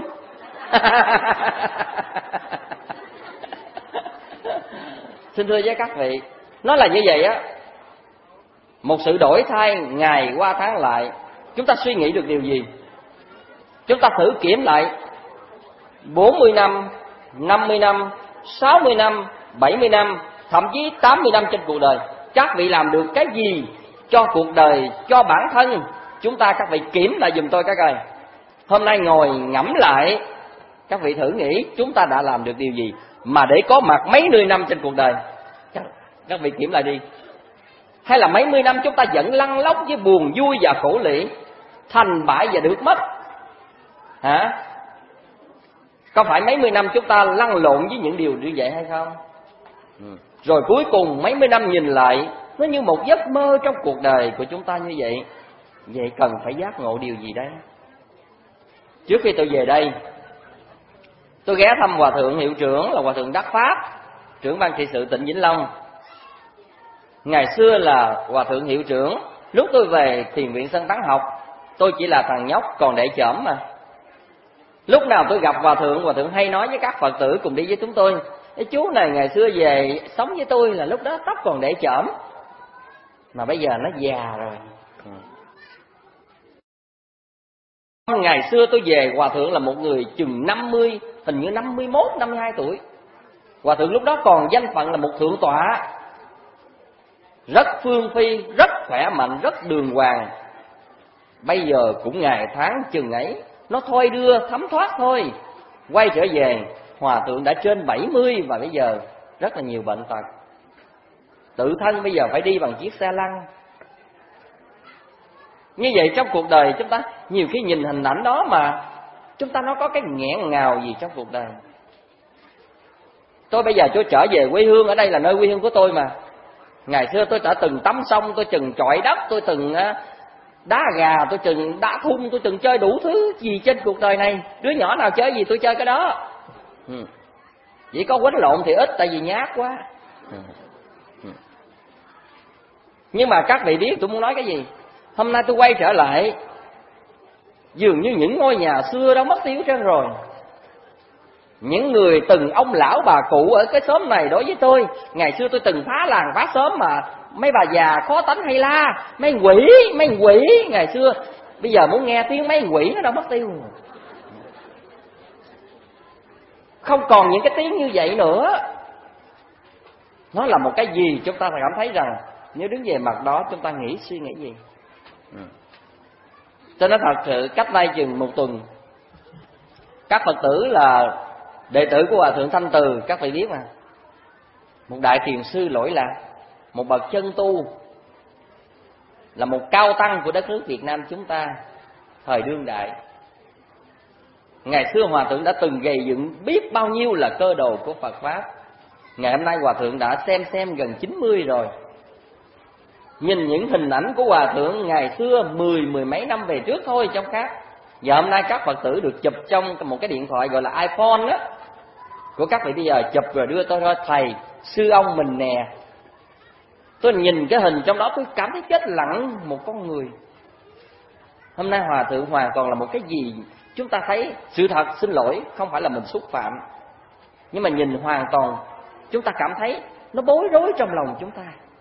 Xin thưa với các vị, nó là như vậy á. Một sự đổi thay ngày qua tháng lại. Chúng ta suy nghĩ được điều gì? Chúng ta thử kiểm lại bốn mươi năm, năm mươi năm, sáu mươi năm, bảy mươi năm, thậm chí tám mươi năm trên cuộc đời. Các vị làm được cái gì cho cuộc đời, cho bản thân chúng ta? Các vị kiểm lại giùm tôi các ơi. Hôm nay ngồi ngẫm lại, các vị thử nghĩ chúng ta đã làm được điều gì mà để có mặt mấy mươi năm trên cuộc đời. Các vị kiểm lại đi. Hay là mấy mươi năm chúng ta vẫn lăn lóc với buồn vui và khổ lụy, thành bại và được mất? Hả? Có phải mấy mươi năm chúng ta lăn lộn với những điều như vậy hay không? Ừ. Rồi cuối cùng mấy mươi năm nhìn lại, nó như một giấc mơ trong cuộc đời của chúng ta như vậy. Vậy cần phải giác ngộ điều gì đây? Trước khi tôi về đây, tôi ghé thăm Hòa Thượng Hiệu trưởng là Hòa Thượng Đắc Pháp, trưởng ban trị sự tỉnh Vĩnh Long. Ngày xưa là Hòa Thượng Hiệu trưởng, lúc tôi về Thiền viện Sân Tán học, tôi chỉ là thằng nhóc còn để chởm mà. Lúc nào tôi gặp Hòa Thượng, Hòa Thượng hay nói với các Phật tử cùng đi với chúng tôi: cái chú này ngày xưa về sống với tôi là lúc đó tóc còn để chởm, mà bây giờ nó già rồi. Ngày xưa tôi về, Hòa Thượng là một người chừng năm mươi, hình như năm mươi mốt, năm mươi hai tuổi. Hòa Thượng lúc đó còn danh phận là một thượng tọa, rất phương phi, rất khỏe mạnh, rất đường hoàng. Bây giờ cũng ngày tháng chừng ấy, nó thôi đưa thấm thoát thôi. Quay trở về, Hòa Thượng đã trên bảy mươi và bây giờ rất là nhiều bệnh tật. Tự thân bây giờ phải đi bằng chiếc xe lăn. Như vậy trong cuộc đời chúng ta nhiều khi nhìn hình ảnh đó mà chúng ta nó có cái nghẹn ngào gì trong cuộc đời. Tôi bây giờ tôi trở về quê hương, ở đây là nơi quê hương của tôi mà. Ngày xưa tôi đã từng tắm sông, tôi từng chọi đất, tôi từng đá gà, tôi từng đá thun, tôi từng chơi đủ thứ gì trên cuộc đời này. Đứa nhỏ nào chơi gì tôi chơi cái đó. Ừ. Chỉ có quánh lộn thì ít, tại vì nhát quá. Ừ. Ừ. Nhưng mà các vị biết tôi muốn nói cái gì? Hôm nay tôi quay trở lại, dường như những ngôi nhà xưa đó mất tiêu trơn rồi. Những người từng ông lão bà cụ ở cái xóm này đối với tôi, ngày xưa tôi từng phá làng phá xóm mà mấy bà già khó tánh hay la: mấy quỷ, mấy quỷ ngày xưa. Bây giờ muốn nghe tiếng mấy quỷ nó đâu mất tiêu. Không còn những cái tiếng như vậy nữa. Nó là một cái gì chúng ta phải cảm thấy rằng nếu đứng về mặt đó chúng ta nghĩ suy nghĩ gì. Ừ. Cho nên thật sự cách đây chừng một tuần, các Phật tử là đệ tử của Hòa Thượng Thanh Từ, các vị biết mà, một đại thiền sư lỗi lạc, một bậc chân tu, là một cao tăng của đất nước Việt Nam chúng ta thời đương đại. Ngày xưa Hòa thượng đã từng gầy dựng biết bao nhiêu là cơ đồ của Phật Pháp. Ngày hôm nay Hòa thượng đã xem xem gần chín mươi rồi. Nhìn những hình ảnh của Hòa thượng ngày xưa mười, mười mấy năm về trước thôi trong khác. Giờ hôm nay các Phật tử được chụp trong một cái điện thoại gọi là iPhone đó, của các vị bây giờ chụp rồi đưa tôi ra thầy, sư ông mình nè. Tôi nhìn cái hình trong đó tôi cảm thấy chết lặng một con người. Hôm nay Hòa thượng hoàn toàn là một cái gì chúng ta thấy, sự thật xin lỗi, không phải là mình xúc phạm, nhưng mà nhìn hoàn toàn chúng ta cảm thấy nó bối rối trong lòng chúng ta.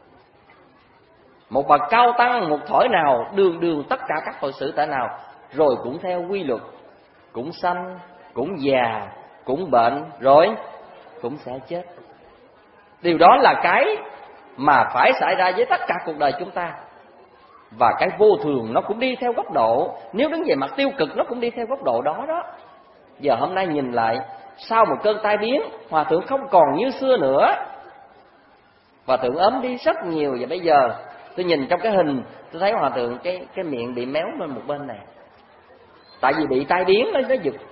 Một bậc cao tăng, một thổi nào, đường đường tất cả các Phật sự tại nào, rồi cũng theo quy luật, cũng sanh, cũng già, cũng bệnh, rồi cũng sẽ chết. Điều đó là cái mà phải xảy ra với tất cả cuộc đời chúng ta. Và cái vô thường nó cũng đi theo góc độ, nếu đứng về mặt tiêu cực nó cũng đi theo góc độ đó đó. Giờ hôm nay nhìn lại, sau một cơn tai biến, Hòa thượng không còn như xưa nữa. Hòa thượng ốm đi rất nhiều. Và bây giờ tôi nhìn trong cái hình, tôi thấy Hòa thượng cái cái miệng bị méo lên một bên này, tại vì bị tai biến nó nó giật.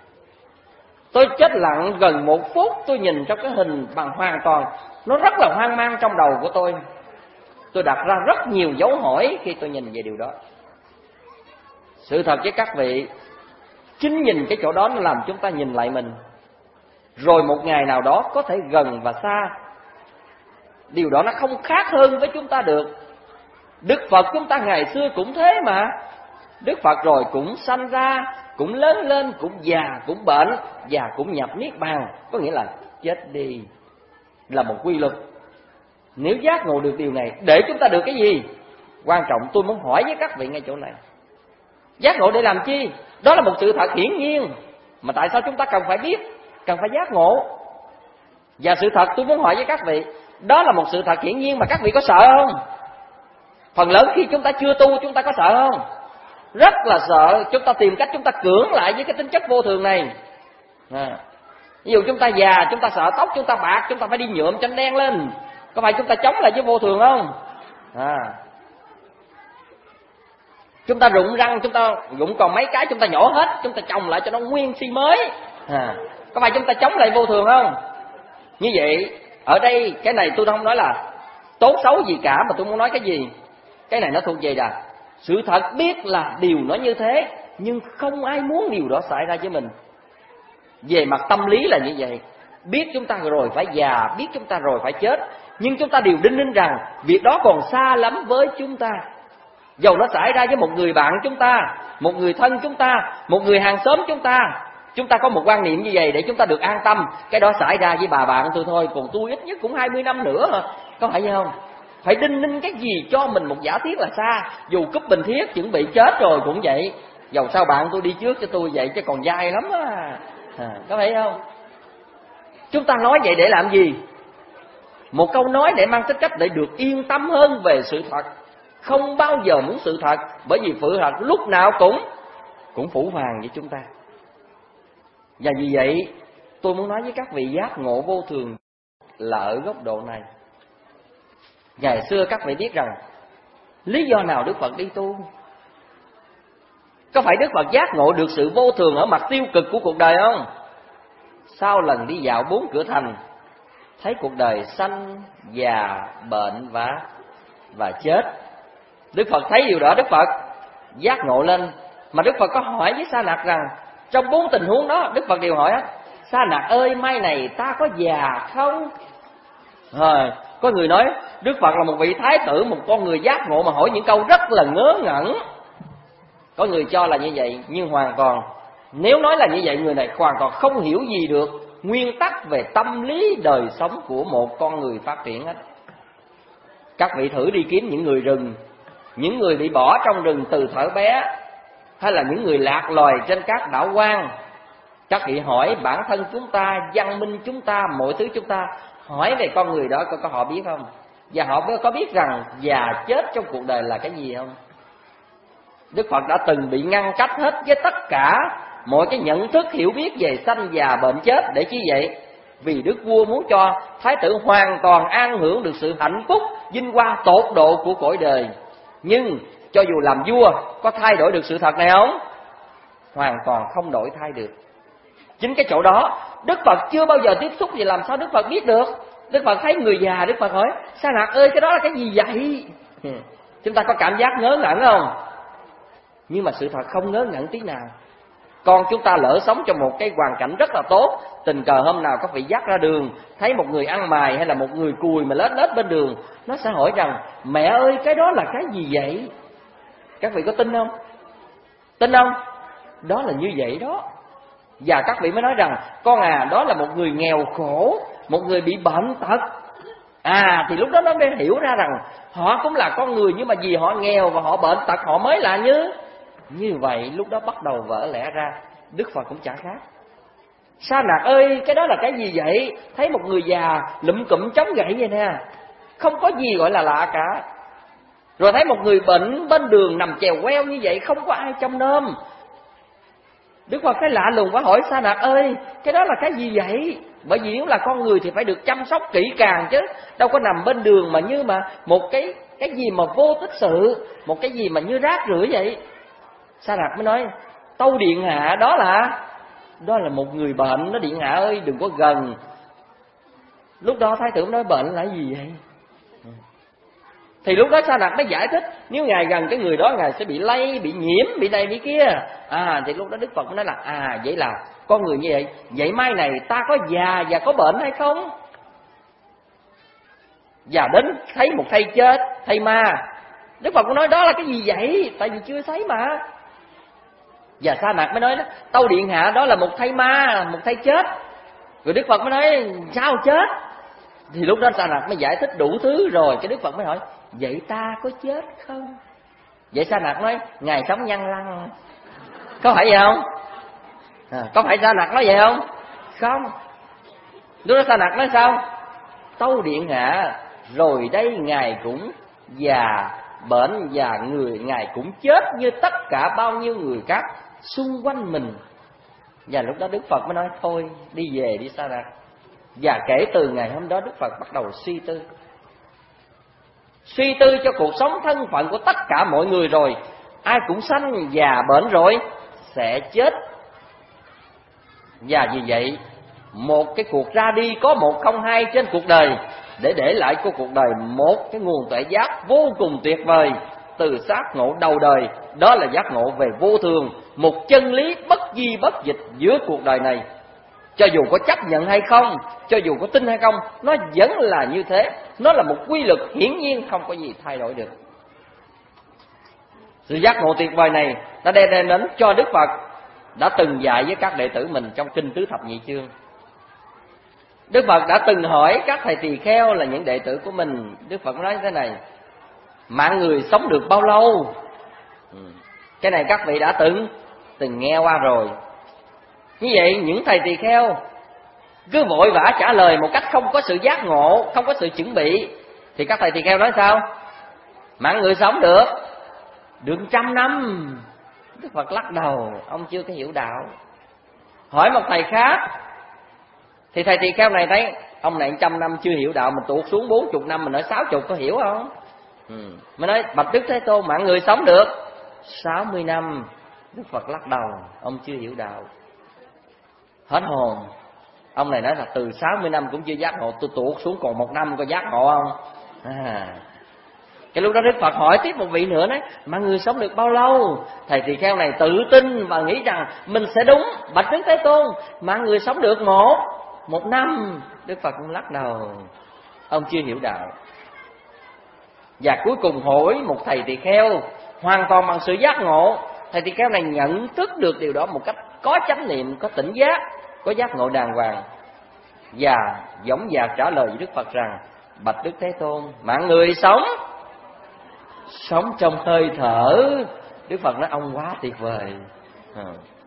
Tôi chết lặng gần một phút. Tôi nhìn trong cái hình bằng hoàn toàn, nó rất là hoang mang trong đầu của tôi. Tôi đặt ra rất nhiều dấu hỏi khi tôi nhìn về điều đó. Sự thật với các vị, chính nhìn cái chỗ đó nó làm chúng ta nhìn lại mình. Rồi một ngày nào đó có thể gần và xa. Điều đó nó không khác hơn với chúng ta được. Đức Phật chúng ta ngày xưa cũng thế mà. Đức Phật rồi cũng sanh ra, cũng lớn lên, cũng già, cũng bệnh, và cũng nhập niết bàn. Có nghĩa là chết đi là một quy luật. Nếu giác ngộ được điều này, để chúng ta được cái gì? Quan trọng tôi muốn hỏi với các vị ngay chỗ này, giác ngộ để làm chi? Đó là một sự thật hiển nhiên, mà tại sao chúng ta cần phải biết, cần phải giác ngộ? Và sự thật tôi muốn hỏi với các vị, đó là một sự thật hiển nhiên mà các vị có sợ không? Phần lớn khi chúng ta chưa tu, chúng ta có sợ không? Rất là sợ. Chúng ta tìm cách chúng ta cưỡng lại với cái tính chất vô thường này. à. Ví dụ chúng ta già, chúng ta sợ tóc chúng ta bạc, chúng ta phải đi nhuộm cho đen lên. Có phải chúng ta chống lại với vô thường không? à. Chúng ta rụng răng, chúng ta rụng còn mấy cái chúng ta nhổ hết, chúng ta trồng lại cho nó nguyên si mới. à. Có phải chúng ta chống lại vô thường không? Như vậy ở đây cái này tôi không nói là tốt xấu gì cả, mà tôi muốn nói cái gì, cái này nó thuộc về là sự thật, biết là điều nó như thế, nhưng không ai muốn điều đó xảy ra với mình. Về mặt tâm lý là như vậy. Biết chúng ta rồi phải già, biết chúng ta rồi phải chết, nhưng chúng ta đều đinh ninh rằng việc đó còn xa lắm với chúng ta. Dầu nó xảy ra với một người bạn chúng ta, một người thân chúng ta, một người hàng xóm chúng ta, chúng ta có một quan niệm như vậy để chúng ta được an tâm. Cái đó xảy ra với bà bạn tôi thôi, còn tôi ít nhất cũng hai mươi năm nữa mà. Có phải không? Phải đinh ninh cái gì cho mình một giả thiết là xa. Dù cúp bình thiết chuẩn bị chết rồi cũng vậy. Dầu sao bạn tôi đi trước cho tôi vậy chứ còn dai lắm á. à, Có phải không? Chúng ta nói vậy để làm gì? Một câu nói để mang tính cách để được yên tâm hơn về sự thật. Không bao giờ muốn sự thật, bởi vì sự thật lúc nào cũng Cũng phủ hoàng với chúng ta. Và vì vậy tôi muốn nói với các vị, giác ngộ vô thường là ở góc độ này. Ngày xưa các vị biết rằng lý do nào Đức Phật đi tu? Có phải Đức Phật giác ngộ được sự vô thường ở mặt tiêu cực của cuộc đời không? Sau lần đi dạo bốn cửa thành, thấy cuộc đời sanh, già, bệnh và và chết, Đức Phật thấy điều đó, Đức Phật giác ngộ lên. Mà Đức Phật có hỏi với Sa Nặc rằng, trong bốn tình huống đó Đức Phật đều hỏi á: Sa Nặc ơi, mai này ta có già không? Rồi có người nói Đức Phật là một vị thái tử, một con người giác ngộ mà hỏi những câu rất là ngớ ngẩn. Có người cho là như vậy, nhưng hoàn toàn, nếu nói là như vậy, người này hoàn toàn không hiểu gì được nguyên tắc về tâm lý đời sống của một con người phát triển hết. Các vị thử đi kiếm những người rừng, những người bị bỏ trong rừng từ thuở bé, hay là những người lạc loài trên các đảo hoang. Các vị hỏi bản thân chúng ta, văn minh chúng ta, mọi thứ chúng ta, hỏi về con người đó có, có họ biết không? Và họ có biết rằng già chết trong cuộc đời là cái gì không? Đức Phật đã từng bị ngăn cách hết với tất cả mọi cái nhận thức hiểu biết về sanh già bệnh chết. Để chi vậy? Vì Đức Vua muốn cho thái tử hoàn toàn an hưởng được sự hạnh phúc vinh hoa tột độ của cõi đời. Nhưng cho dù làm vua, có thay đổi được sự thật này không? Hoàn toàn không đổi thay được. Chính cái chỗ đó Đức Phật chưa bao giờ tiếp xúc, thì làm sao Đức Phật biết được? Đức Phật thấy người già, Đức Phật hỏi: Sa Nạc ơi, cái đó là cái gì vậy? Chúng ta có cảm giác ngớ ngẩn không? Nhưng mà sự thật không ngớ ngẩn tí nào. Con chúng ta lỡ sống trong một cái hoàn cảnh rất là tốt, tình cờ hôm nào có vị dắt ra đường, thấy một người ăn mày hay là một người cùi mà lết lết bên đường, nó sẽ hỏi rằng: mẹ ơi, cái đó là cái gì vậy? Các vị có tin không? Tin không? Đó là như vậy đó. Và các vị mới nói rằng: con à, đó là một người nghèo khổ, một người bị bệnh tật. À, thì lúc đó nó mới hiểu ra rằng họ cũng là con người, nhưng mà vì họ nghèo và họ bệnh tật, họ mới là như Như vậy. Lúc đó bắt đầu vỡ lẽ ra. Đức Phật cũng chẳng khác. Sa Nạc ơi, cái đó là cái gì vậy? Thấy một người già lụm cụm chống gậy vậy nè, không có gì gọi là lạ cả. Rồi thấy một người bệnh bên đường nằm chèo queo như vậy, không có ai trông nom. Đức Phật thấy lạ lùng quá, hỏi: Sa Nạc ơi, cái đó là cái gì vậy? Bởi vì nếu là con người thì phải được chăm sóc kỹ càng chứ, đâu có nằm bên đường mà như mà một cái cái gì mà vô tích sự, một cái gì mà như rác rưởi vậy. Sa Nạc mới nói: Tâu điện hạ, đó là đó là một người bệnh đó điện hạ ơi, đừng có gần. Lúc đó Thái tử nói: bệnh là gì vậy? Thì lúc đó Sa Nạc mới giải thích: nếu ngài gần cái người đó, ngài sẽ bị lây, bị nhiễm, bị này bị kia. À, thì lúc đó Đức Phật mới nói là: à, vậy là con người như vậy, vậy mai này ta có già và có bệnh hay không? Và đến thấy một thây chết, thây ma. Đức Phật cũng nói: đó là cái gì vậy? Tại vì chưa thấy mà. Và Sa Nạc mới nói đó: tâu điện hạ, đó là một thây ma, một thây chết. Rồi Đức Phật mới nói: sao chết? Thì lúc đó Sa Nạc mới giải thích đủ thứ. Rồi cái Đức Phật mới hỏi: vậy ta có chết không? Vậy Sa Nạc nói: ngài sống nhăn lăng. Có phải vậy không? À, có phải Sa Nạc nói vậy không? Không. Lúc đó Sa Nạc nói sao? Tâu điện hạ, rồi đây ngài cũng già bệnh và người ngài cũng chết như tất cả bao nhiêu người khác xung quanh mình. Và lúc đó Đức Phật mới nói: thôi đi về đi Sa Nạc. Và kể từ ngày hôm đó Đức Phật bắt đầu suy tư. Suy tư cho cuộc sống thân phận của tất cả mọi người rồi. Ai cũng sanh già bệnh rồi sẽ chết. Và vì vậy một cái cuộc ra đi có một không hai trên cuộc đời, để để lại cho cuộc đời một cái nguồn tuệ giác vô cùng tuyệt vời. Từ giác ngộ đầu đời, đó là giác ngộ về vô thường, một chân lý bất di bất dịch giữa cuộc đời này. Cho dù có chấp nhận hay không, cho dù có tin hay không, nó vẫn là như thế. Nó là một quy luật hiển nhiên, không có gì thay đổi được. Sự giác ngộ tuyệt vời này đã đem đến cho Đức Phật đã từng dạy với các đệ tử mình trong Kinh Tứ Thập Nhị Chương. Đức Phật đã từng hỏi các thầy tỳ kheo là những đệ tử của mình. Đức Phật nói thế này: mạng người sống được bao lâu? Cái này các vị đã từng từng nghe qua rồi. Như vậy những thầy tỳ kheo cứ vội vã trả lời một cách không có sự giác ngộ, không có sự chuẩn bị. Thì các thầy tỳ kheo nói sao? Mạng người sống được được trăm năm. Đức Phật lắc đầu, ông chưa có hiểu đạo. Hỏi một thầy khác, thì thầy tỳ kheo này thấy ông này trăm năm chưa hiểu đạo, mình tuột xuống bốn chục năm, mình nói sáu chục có hiểu không? Ừ. Mới nói: bạch Đức Thế Tôn, mạng người sống được sáu mươi năm. Đức Phật lắc đầu, ông chưa hiểu đạo. Hết hồn. Ông này nói là từ sáu mươi năm cũng chưa giác ngộ, tôi tuột xuống còn một năm có giác ngộ không? À. Cái lúc đó Đức Phật hỏi tiếp một vị nữa, nói: mạng người sống được bao lâu? Thầy tỳ kheo này tự tin và nghĩ rằng mình sẽ đúng. Bạch Đức Thế Tôn, mạng người sống được một một năm. Đức Phật cũng lắc đầu, ông chưa hiểu đạo. Và cuối cùng hỏi một thầy tỳ kheo hoàn toàn bằng sự giác ngộ. Thầy tỳ kheo này nhận thức được điều đó một cách có chánh niệm, có tỉnh giác, có giác ngộ đàng hoàng, và dõng dạc trả lời với Đức Phật rằng: bạch Đức Thế Tôn, mạng người sống sống trong hơi thở. Đức Phật nói: ông quá tuyệt vời. À.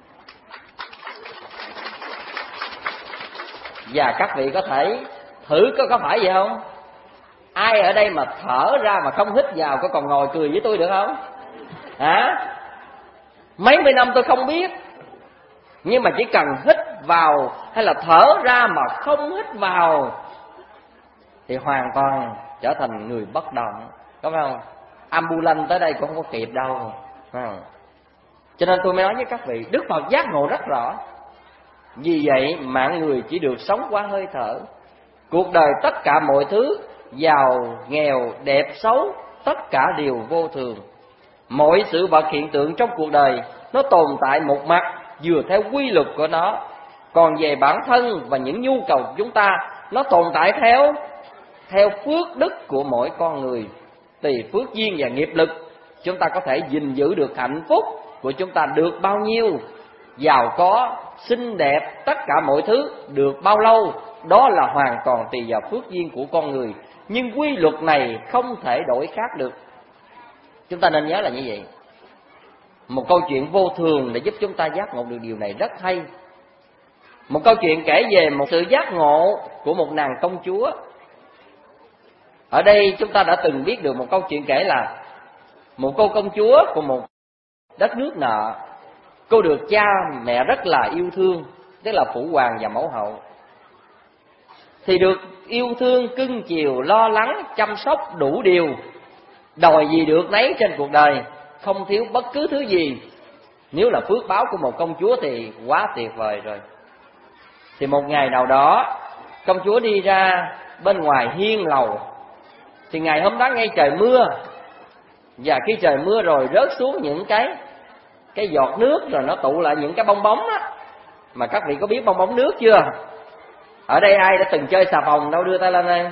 Và các vị có thể thử có, có phải vậy không? Ai ở đây mà thở ra mà không hít vào, có còn ngồi cười với tôi được không? Hả? Mấy mươi năm tôi không biết, nhưng mà chỉ cần hít vào hay là thở ra mà không hít vào thì hoàn toàn trở thành người bất động, có phải không? ambulance tới đây cũng không có kịp đâu. À. Cho nên tôi mới nói với các vị, Đức Phật giác ngộ rất rõ. Vì vậy mạng người chỉ được sống qua hơi thở. Cuộc đời tất cả mọi thứ, giàu, nghèo, đẹp, xấu, tất cả đều vô thường. Mọi sự vật hiện tượng trong cuộc đời nó tồn tại một mặt vừa theo quy luật của nó. Còn về bản thân và những nhu cầu của chúng ta, nó tồn tại theo theo phước đức của mỗi con người. Tùy phước duyên và nghiệp lực, chúng ta có thể gìn giữ được hạnh phúc của chúng ta được bao nhiêu, giàu có, xinh đẹp, tất cả mọi thứ được bao lâu, đó là hoàn toàn tùy vào phước duyên của con người. Nhưng quy luật này không thể đổi khác được. Chúng ta nên nhớ là như vậy. Một câu chuyện vô thường để giúp chúng ta giác ngộ được điều này rất hay. Một câu chuyện kể về một sự giác ngộ của một nàng công chúa. Ở đây chúng ta đã từng biết được một câu chuyện kể là một cô công chúa của một đất nước nọ. Cô được cha mẹ rất là yêu thương, tức là phụ hoàng và mẫu hậu. Thì được yêu thương, cưng chiều, lo lắng, chăm sóc đủ điều, đòi gì được nấy trên cuộc đời, không thiếu bất cứ thứ gì. Nếu là phước báo của một công chúa thì quá tuyệt vời rồi. Thì một ngày nào đó, công chúa đi ra bên ngoài hiên lầu. Thì ngày hôm đó ngay trời mưa. Và khi trời mưa rồi rớt xuống những cái Cái giọt nước, rồi nó tụ lại những cái bong bóng đó. Mà các vị có biết bong bóng nước chưa? Ở đây ai đã từng chơi xà phòng đâu, đưa tay lên đây.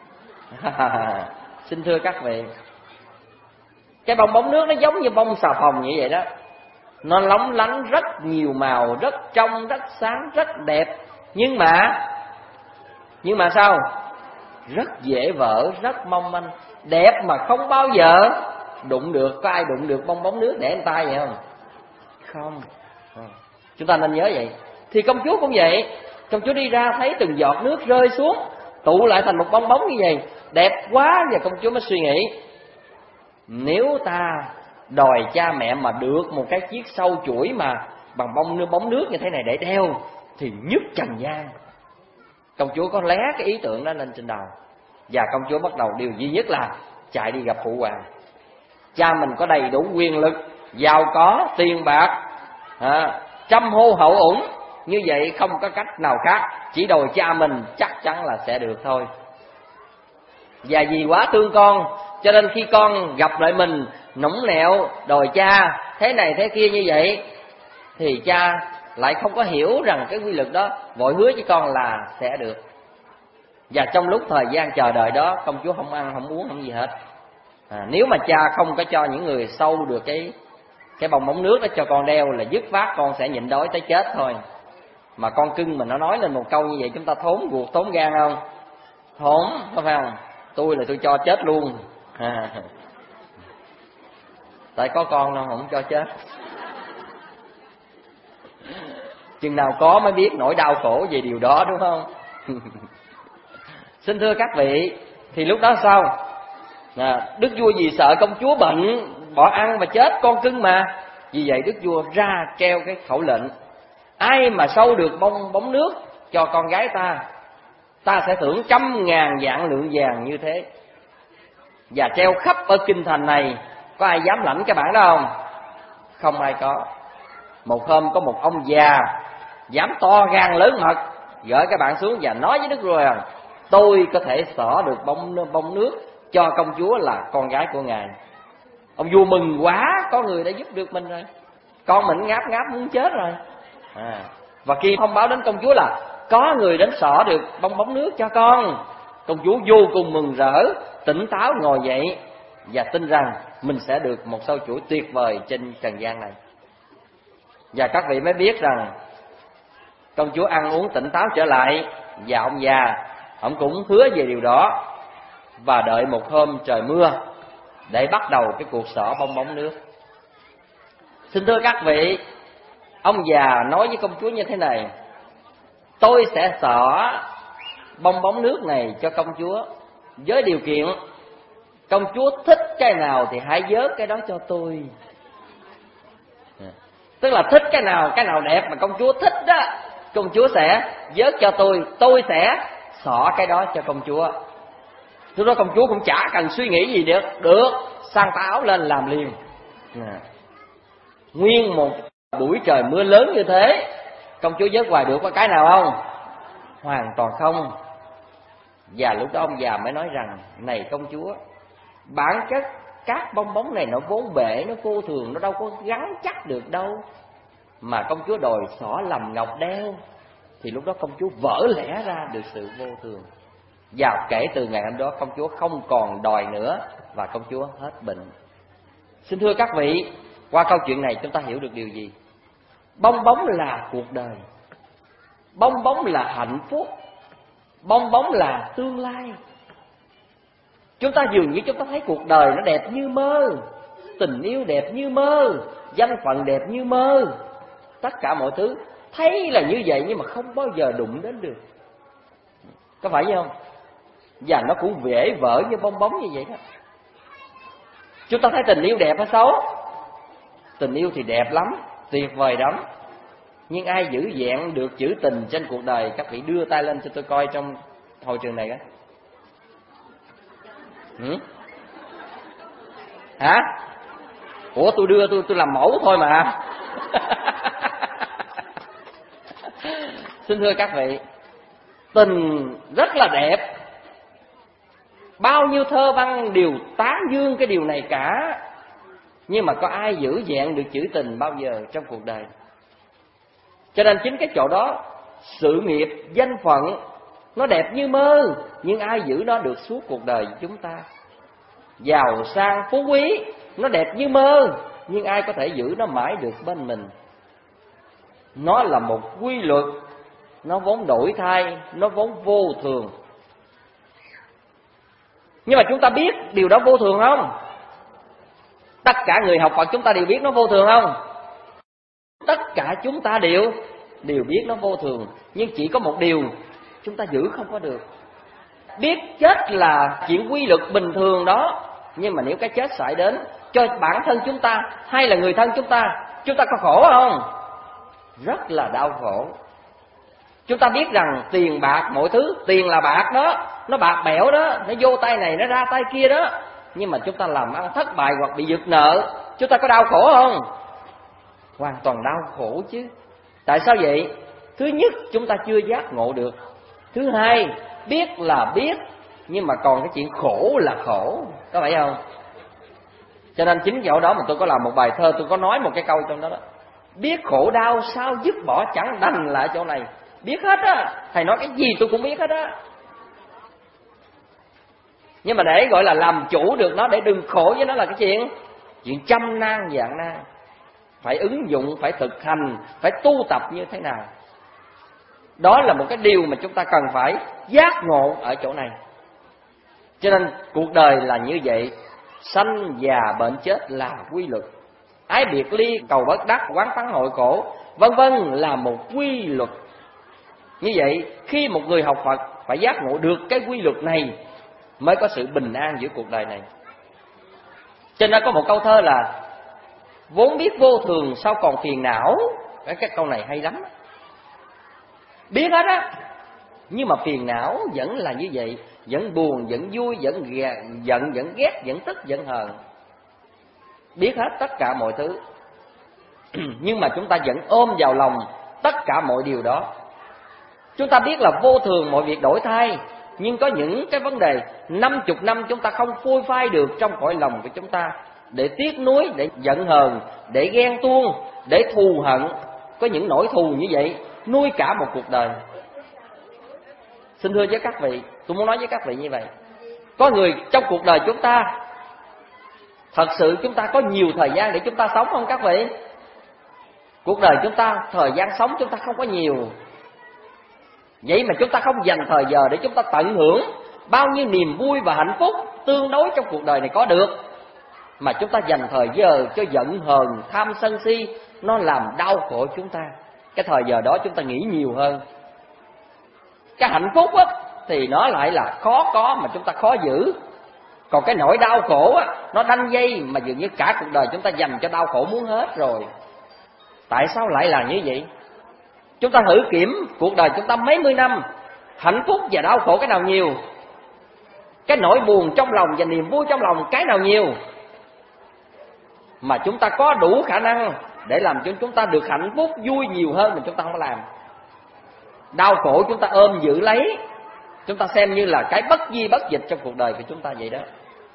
Xin thưa các vị, cái bong bóng nước nó giống như bông xà phòng như vậy đó. Nó lóng lánh rất nhiều màu, rất trong, rất sáng, rất đẹp. Nhưng mà Nhưng mà sao? Rất dễ vỡ, rất mong manh. Đẹp mà không bao giờ đụng được. Có ai đụng được bong bóng nước để lên tay vậy không? Không. Chúng ta nên nhớ vậy. Thì công chúa cũng vậy. Công chúa đi ra thấy từng giọt nước rơi xuống, tụ lại thành một bong bóng như vậy, đẹp quá. Và công chúa mới suy nghĩ, nếu ta đòi cha mẹ mà được một cái chiếc sâu chuỗi mà bằng bông nước bóng nước như thế này để đeo thì nhất trần gian. Công chúa có lé cái ý tưởng đó lên trên đầu. Và công chúa bắt đầu điều duy nhất là chạy đi gặp phụ hoàng. Cha mình có đầy đủ quyền lực, giàu có, tiền bạc, à, trăm hô hậu ủng. Như vậy không có cách nào khác, chỉ đòi cha mình chắc chắn là sẽ được thôi. Và vì quá thương con, cho nên khi con gặp lại mình nũng nẹo đòi cha thế này thế kia như vậy, thì cha lại không có hiểu rằng cái quy luật đó, vội hứa với con là sẽ được. Và trong lúc thời gian chờ đợi đó, công chúa không ăn, không uống, không gì hết. à, Nếu mà cha không có cho những người sâu được cái cái bong bóng nước đó cho con đeo, là dứt phát con sẽ nhịn đói tới chết thôi. Mà con cưng mình nó nói lên một câu như vậy, chúng ta thốn ruột thốn gan không? Thốn, có phải không? Tôi là tôi cho chết luôn. à. Tại có con đâu không cho chết. Chừng nào có mới biết nỗi đau khổ về điều đó, đúng không? Xin thưa các vị, thì lúc đó sao? À, đức vua vì sợ công chúa bệnh, bỏ ăn mà chết con cưng mà. Vì vậy đức vua ra treo cái khẩu lệnh, ai mà sâu được bông bóng nước cho con gái ta, ta sẽ thưởng trăm ngàn vạn lượng vàng như thế. Và treo khắp ở kinh thành này. Có ai dám lãnh cái bản đó không? Không ai có. Một hôm có một ông già dám to gan lớn mật, gửi cái bản xuống và nói với đức vua rằng, tôi có thể xỏ được bông, bông nước cho công chúa là con gái của ngài. Ông vua mừng quá, có người đã giúp được mình rồi. Con mình ngáp ngáp muốn chết rồi. à. Và khi thông báo đến công chúa là có người đến xỏ được bong bóng nước cho con, công chúa vô cùng mừng rỡ, tỉnh táo ngồi dậy và tin rằng mình sẽ được một sâu chuỗi tuyệt vời trên trần gian này. Và các vị mới biết rằng công chúa ăn uống tỉnh táo trở lại. Và ông già, ông cũng hứa về điều đó, và đợi một hôm trời mưa để bắt đầu cái cuộc xỏ bong bóng nước. Xin thưa các vị, ông già nói với công chúa như thế này, tôi sẽ xỏ bong bóng nước này cho công chúa với điều kiện công chúa thích cái nào thì hãy vớt cái đó cho tôi. Tức là thích cái nào, cái nào đẹp mà công chúa thích đó, công chúa sẽ vớt cho tôi, tôi sẽ xỏ cái đó cho công chúa. Lúc đó công chúa cũng chả cần suy nghĩ gì được, được, sang tá áo lên làm liền. À. Nguyên một buổi trời mưa lớn như thế, công chúa vớt hoài được có cái nào không? Hoàn toàn không. Và lúc đó ông già mới nói rằng: này công chúa, bản chất các bong bóng này nó vốn bể, nó vô thường, nó đâu có gắn chắc được đâu. Mà công chúa đòi xỏ lầm ngọc đeo, thì lúc đó công chúa vỡ lẽ ra được sự vô thường. Và kể từ ngày hôm đó công chúa không còn đòi nữa, và công chúa hết bệnh. Xin thưa các vị, qua câu chuyện này chúng ta hiểu được điều gì? Bong bóng là cuộc đời, bong bóng là hạnh phúc, bong bóng là tương lai. Chúng ta dường như chúng ta thấy cuộc đời nó đẹp như mơ, tình yêu đẹp như mơ, danh phận đẹp như mơ, tất cả mọi thứ thấy là như vậy nhưng mà không bao giờ đụng đến được. Có phải không? Và nó cũng vẽ vỡ như bong bóng như vậy đó. Chúng ta thấy tình yêu đẹp hay xấu? Tình yêu thì đẹp lắm, tuyệt vời lắm. Nhưng ai giữ vẹn được chữ tình trên cuộc đời? Các vị đưa tay lên cho tôi coi trong hội trường này đó. Ừ? Hả? Ủa tôi đưa tôi tôi làm mẫu thôi mà. Xin thưa các vị, tình rất là đẹp, bao nhiêu thơ văn đều tán dương cái điều này cả. Nhưng mà có ai giữ vẹn được chữ tình bao giờ trong cuộc đời? Cho nên chính cái chỗ đó, sự nghiệp, danh phận nó đẹp như mơ, nhưng ai giữ nó được suốt cuộc đời của chúng ta? Giàu sang phú quý nó đẹp như mơ, nhưng ai có thể giữ nó mãi được bên mình? Nó là một quy luật, nó vốn đổi thay, nó vốn vô thường. Nhưng mà chúng ta biết điều đó vô thường không? Tất cả người học Phật chúng ta đều biết nó vô thường không? Tất cả chúng ta đều đều biết nó vô thường. Nhưng chỉ có một điều chúng ta giữ không có được. Biết chết là chuyện quy luật bình thường đó, nhưng mà nếu cái chết xảy đến cho bản thân chúng ta hay là người thân chúng ta, chúng ta có khổ không? Rất là đau khổ. Chúng ta biết rằng tiền bạc mọi thứ, tiền là bạc đó, nó bạc bẽo đó, nó vô tay này nó ra tay kia đó. Nhưng mà chúng ta làm ăn thất bại hoặc bị giật nợ, chúng ta có đau khổ không? Hoàn toàn đau khổ chứ. Tại sao vậy? Thứ nhất, chúng ta chưa giác ngộ được. Thứ hai, biết là biết, nhưng mà còn cái chuyện khổ là khổ. Có phải không? Cho nên chính chỗ đó mà tôi có làm một bài thơ, tôi có nói một cái câu trong đó đó: biết khổ đau sao dứt bỏ chẳng đành lại chỗ này. Biết hết á, thầy nói cái gì tôi cũng biết hết á. Nhưng mà để gọi là làm chủ được nó, để đừng khổ với nó là cái chuyện Chuyện trăm nan vạn nan. Phải ứng dụng, phải thực hành, phải tu tập như thế nào. Đó là một cái điều mà chúng ta cần phải giác ngộ ở chỗ này. Cho nên cuộc đời là như vậy, sanh già bệnh chết là quy luật. Ái biệt ly, cầu bất đắc, quán thắng hội khổ, vân vân là một quy luật. Như vậy, khi một người học Phật phải giác ngộ được cái quy luật này mới có sự bình an giữa cuộc đời này. Cho nên có một câu thơ là: vốn biết vô thường sao còn phiền não. Cái, cái câu này hay lắm. Biết hết á, nhưng mà phiền não vẫn là như vậy. Vẫn buồn, vẫn vui, vẫn giận, vẫn ghét, vẫn tức, vẫn hờn. Biết hết tất cả mọi thứ, nhưng mà chúng ta vẫn ôm vào lòng tất cả mọi điều đó. Chúng ta biết là vô thường, mọi việc đổi thay, nhưng có những cái vấn đề năm chục năm chúng ta không phôi phai được trong cõi lòng của chúng ta, để tiếc nuối, để giận hờn, để ghen tuông, để thù hận. Có những nỗi thù như vậy nuôi cả một cuộc đời. Xin thưa với các vị, tôi muốn nói với các vị như vậy: có người trong cuộc đời chúng ta, thật sự chúng ta có nhiều thời gian để chúng ta sống không các vị? Cuộc đời chúng ta, thời gian sống chúng ta không có nhiều. Vậy mà chúng ta không dành thời giờ để chúng ta tận hưởng bao nhiêu niềm vui và hạnh phúc tương đối trong cuộc đời này có được, mà chúng ta dành thời giờ cho giận hờn, tham sân si, nó làm đau khổ chúng ta. Cái thời giờ đó chúng ta nghĩ nhiều hơn. Cái hạnh phúc á, thì nó lại là khó có mà chúng ta khó giữ. Còn cái nỗi đau khổ á, nó đanh dây mà dường như cả cuộc đời chúng ta dành cho đau khổ muốn hết rồi. Tại sao lại là như vậy? Chúng ta thử kiểm cuộc đời chúng ta mấy mươi năm, hạnh phúc và đau khổ cái nào nhiều? Cái nỗi buồn trong lòng và niềm vui trong lòng cái nào nhiều? Mà chúng ta có đủ khả năng để làm cho chúng ta được hạnh phúc vui nhiều hơn mà chúng ta không làm. Đau khổ chúng ta ôm giữ lấy, chúng ta xem như là cái bất di bất dịch trong cuộc đời của chúng ta vậy đó.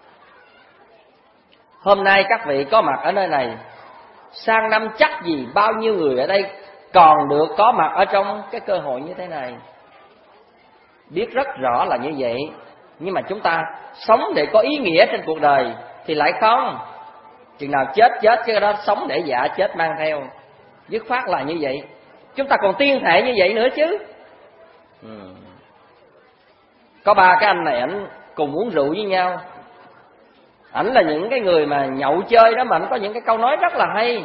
Hôm nay các vị có mặt ở nơi này, sang năm chắc gì bao nhiêu người ở đây còn được có mặt ở trong cái cơ hội như thế này. Biết rất rõ là như vậy, nhưng mà chúng ta sống để có ý nghĩa trên cuộc đời thì lại không. Chừng nào chết chết chứ đó, sống để dạ chết mang theo. Dứt khoát là như vậy. Chúng ta còn tiên thể như vậy nữa chứ. ừ. Có ba cái anh này ảnh cùng uống rượu với nhau. Ảnh là những cái người mà nhậu chơi đó, mà ảnh có những cái câu nói rất là hay.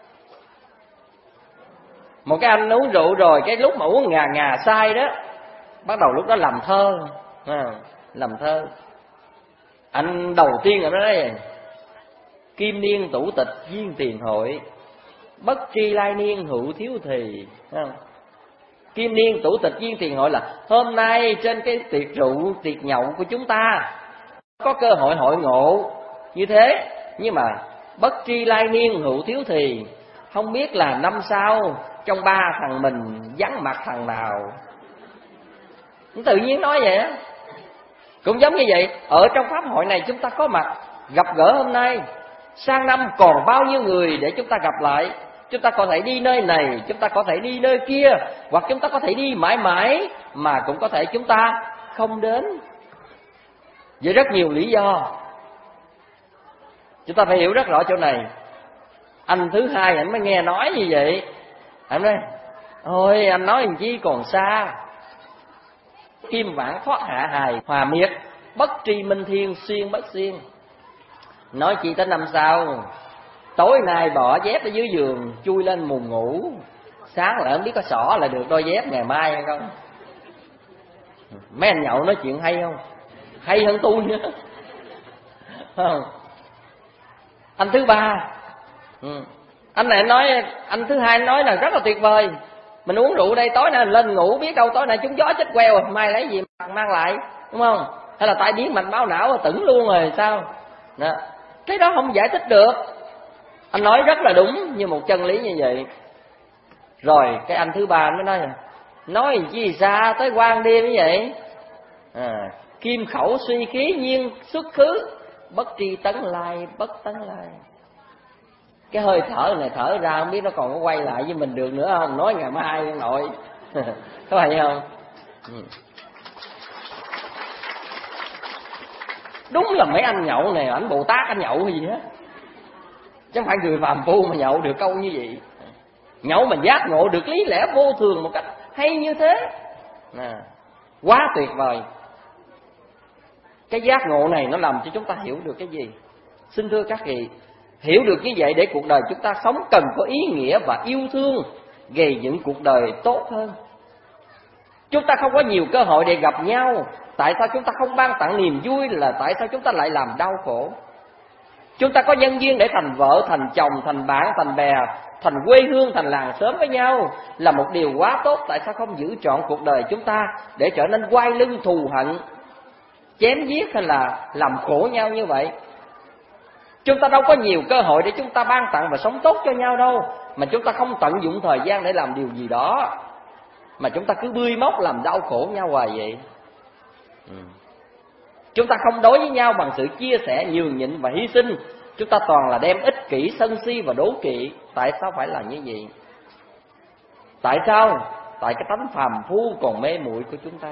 Một cái anh uống rượu rồi, cái lúc mà uống ngà ngà say đó, bắt đầu lúc đó làm thơ à, làm thơ. Anh đầu tiên ở đó đấy: kim niên tủ tịch duyên tiền hội, bất tri lai niên hữu thiếu thì. Kim niên tủ tịch duyên tiền hội là hôm nay trên cái tiệc rượu, tiệc nhậu của chúng ta có cơ hội hội ngộ như thế, nhưng mà bất tri lai niên hữu thiếu thì, không biết là năm sau trong ba thằng mình vắng mặt thằng nào. Tự nhiên nói vậy á. Cũng giống như vậy, ở trong pháp hội này chúng ta có mặt, gặp gỡ hôm nay, sang năm còn bao nhiêu người để chúng ta gặp lại. Chúng ta có thể đi nơi này, chúng ta có thể đi nơi kia, hoặc chúng ta có thể đi mãi mãi, mà cũng có thể chúng ta không đến. Vậy rất nhiều lý do. Chúng ta phải hiểu rất rõ chỗ này. Anh thứ hai anh mới nghe nói như vậy, anh nói: ôi anh nói làm chi còn xa. Kim vãng thoát hạ hài, hòa miệt, bất tri minh thiên xuyên bất xuyên. Nói chi tới năm sau, tối nay bỏ dép ở dưới giường, chui lên mùng ngủ, sáng là không biết có xỏ là được đôi dép ngày mai hay không. Mấy anh nhậu nói chuyện hay không? Hay hơn tôi nữa. Không. Anh thứ ba, ừ. anh này nói, anh thứ hai nói là rất là tuyệt vời. Mình uống rượu đây, tối nay lên ngủ, biết đâu tối nay trúng gió chết queo rồi, mai lấy gì mang lại, đúng không? Hay là tai biến mạch máu não tửng luôn rồi sao? Đó. Cái đó không giải thích được. Anh nói rất là đúng như một chân lý như vậy. Rồi cái anh thứ ba mới nói là nói gì xa tới quan đêm như vậy. À, kim khẩu suy khí nhiên xuất khứ, bất tri tấn lai bất tấn lai. Cái hơi thở này thở ra không biết nó còn có quay lại với mình được nữa không? Nói ngày mai nội. Có phải không? Ừ. Đúng là mấy anh nhậu này, ảnh Bồ Tát anh nhậu hay gì hết, chứ không phải người phàm phu mà nhậu được câu như vậy. Nhậu mà giác ngộ được lý lẽ vô thường một cách hay như thế, à, quá tuyệt vời. Cái giác ngộ này nó làm cho chúng ta hiểu được cái gì? Xin thưa các vị, hiểu được như vậy để cuộc đời chúng ta sống cần có ý nghĩa và yêu thương, gây dựng cuộc đời tốt hơn. Chúng ta không có nhiều cơ hội để gặp nhau, tại sao chúng ta không ban tặng niềm vui, là tại sao chúng ta lại làm đau khổ? Chúng ta có nhân duyên để thành vợ, thành chồng, thành bạn, thành bè, thành quê hương, thành làng xóm với nhau, là một điều quá tốt. Tại sao không giữ trọn cuộc đời chúng ta để trở nên quay lưng thù hận, chém giết hay là làm khổ nhau như vậy? Chúng ta đâu có nhiều cơ hội để chúng ta ban tặng và sống tốt cho nhau đâu, mà chúng ta không tận dụng thời gian để làm điều gì đó, mà chúng ta cứ bươi móc làm đau khổ nhau hoài vậy. ừ. Chúng ta không đối với nhau bằng sự chia sẻ, nhường nhịn và hy sinh. Chúng ta toàn là đem ích kỷ, sân si và đố kỵ. Tại sao phải là như vậy? Tại sao? Tại cái tánh phàm phu còn mê muội của chúng ta.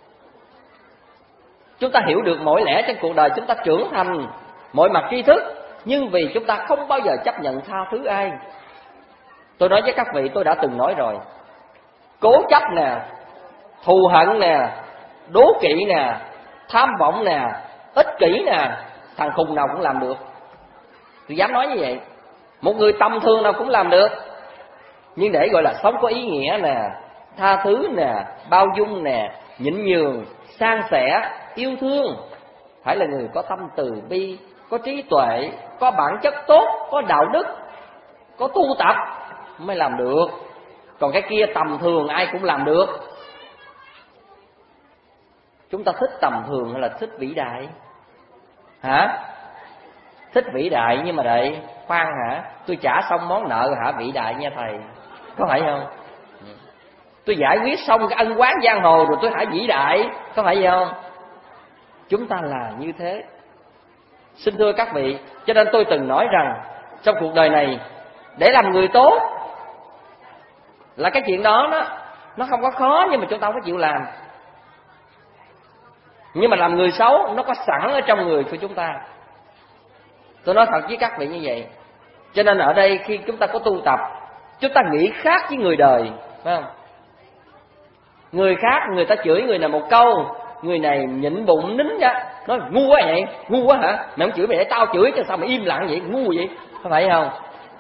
Chúng ta hiểu được mọi lẽ trong cuộc đời, chúng ta trưởng thành mọi mặt tri thức, nhưng vì chúng ta không bao giờ chấp nhận tha thứ ai. Tôi nói với các vị, tôi đã từng nói rồi, cố chấp nè, thù hận nè, đố kỵ nè, tham vọng nè, ích kỷ nè, thằng khùng nào cũng làm được. Tôi dám nói như vậy. Một người tầm thường nào cũng làm được. Nhưng để gọi là sống có ý nghĩa nè, tha thứ nè, bao dung nè, nhịn nhường, san sẻ, yêu thương, phải là người có tâm từ bi, có trí tuệ, có bản chất tốt, có đạo đức, có tu tập mới làm được. Còn cái kia tầm thường ai cũng làm được. Chúng ta thích tầm thường hay là thích vĩ đại? Hả? Thích vĩ đại, nhưng mà đợi khoan hả, tôi trả xong món nợ hả vĩ đại nha thầy, có phải không? Tôi giải quyết xong cái ân oán giang hồ rồi tôi hãy vĩ đại, có phải không? Chúng ta là như thế. Xin thưa các vị, cho nên tôi từng nói rằng trong cuộc đời này để làm người tốt là cái chuyện đó nó nó không có khó, nhưng mà chúng ta không có chịu làm. Nhưng mà làm người xấu nó có sẵn ở trong người của chúng ta. Tôi nói thật với các vị như vậy. Cho nên ở đây khi chúng ta có tu tập, chúng ta nghĩ khác với người đời, phải không? Người khác người ta chửi người này một câu, người này nhịn bụng nín ra, nói ngu quá vậy, ngu quá hả? Mày không chửi mày để tao chửi cho sao mày im lặng vậy, ngu vậy, có phải không?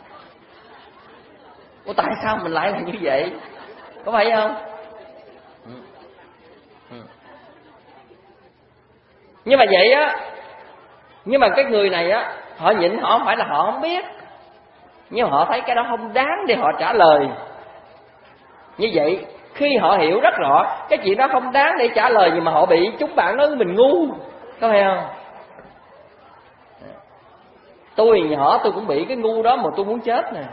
Ủa tại sao mình lại là như vậy, có phải không? Ừ. Ừ. Nhưng mà vậy á, nhưng mà cái người này á, họ nhịn họ không phải là họ không biết, nhưng mà họ thấy cái đó không đáng để họ trả lời. Như vậy khi họ hiểu rất rõ cái chuyện đó không đáng để trả lời, nhưng mà họ bị chúng bạn nói mình ngu, có phải không? Tôi nhỏ tôi cũng bị cái ngu đó mà tôi muốn chết nè.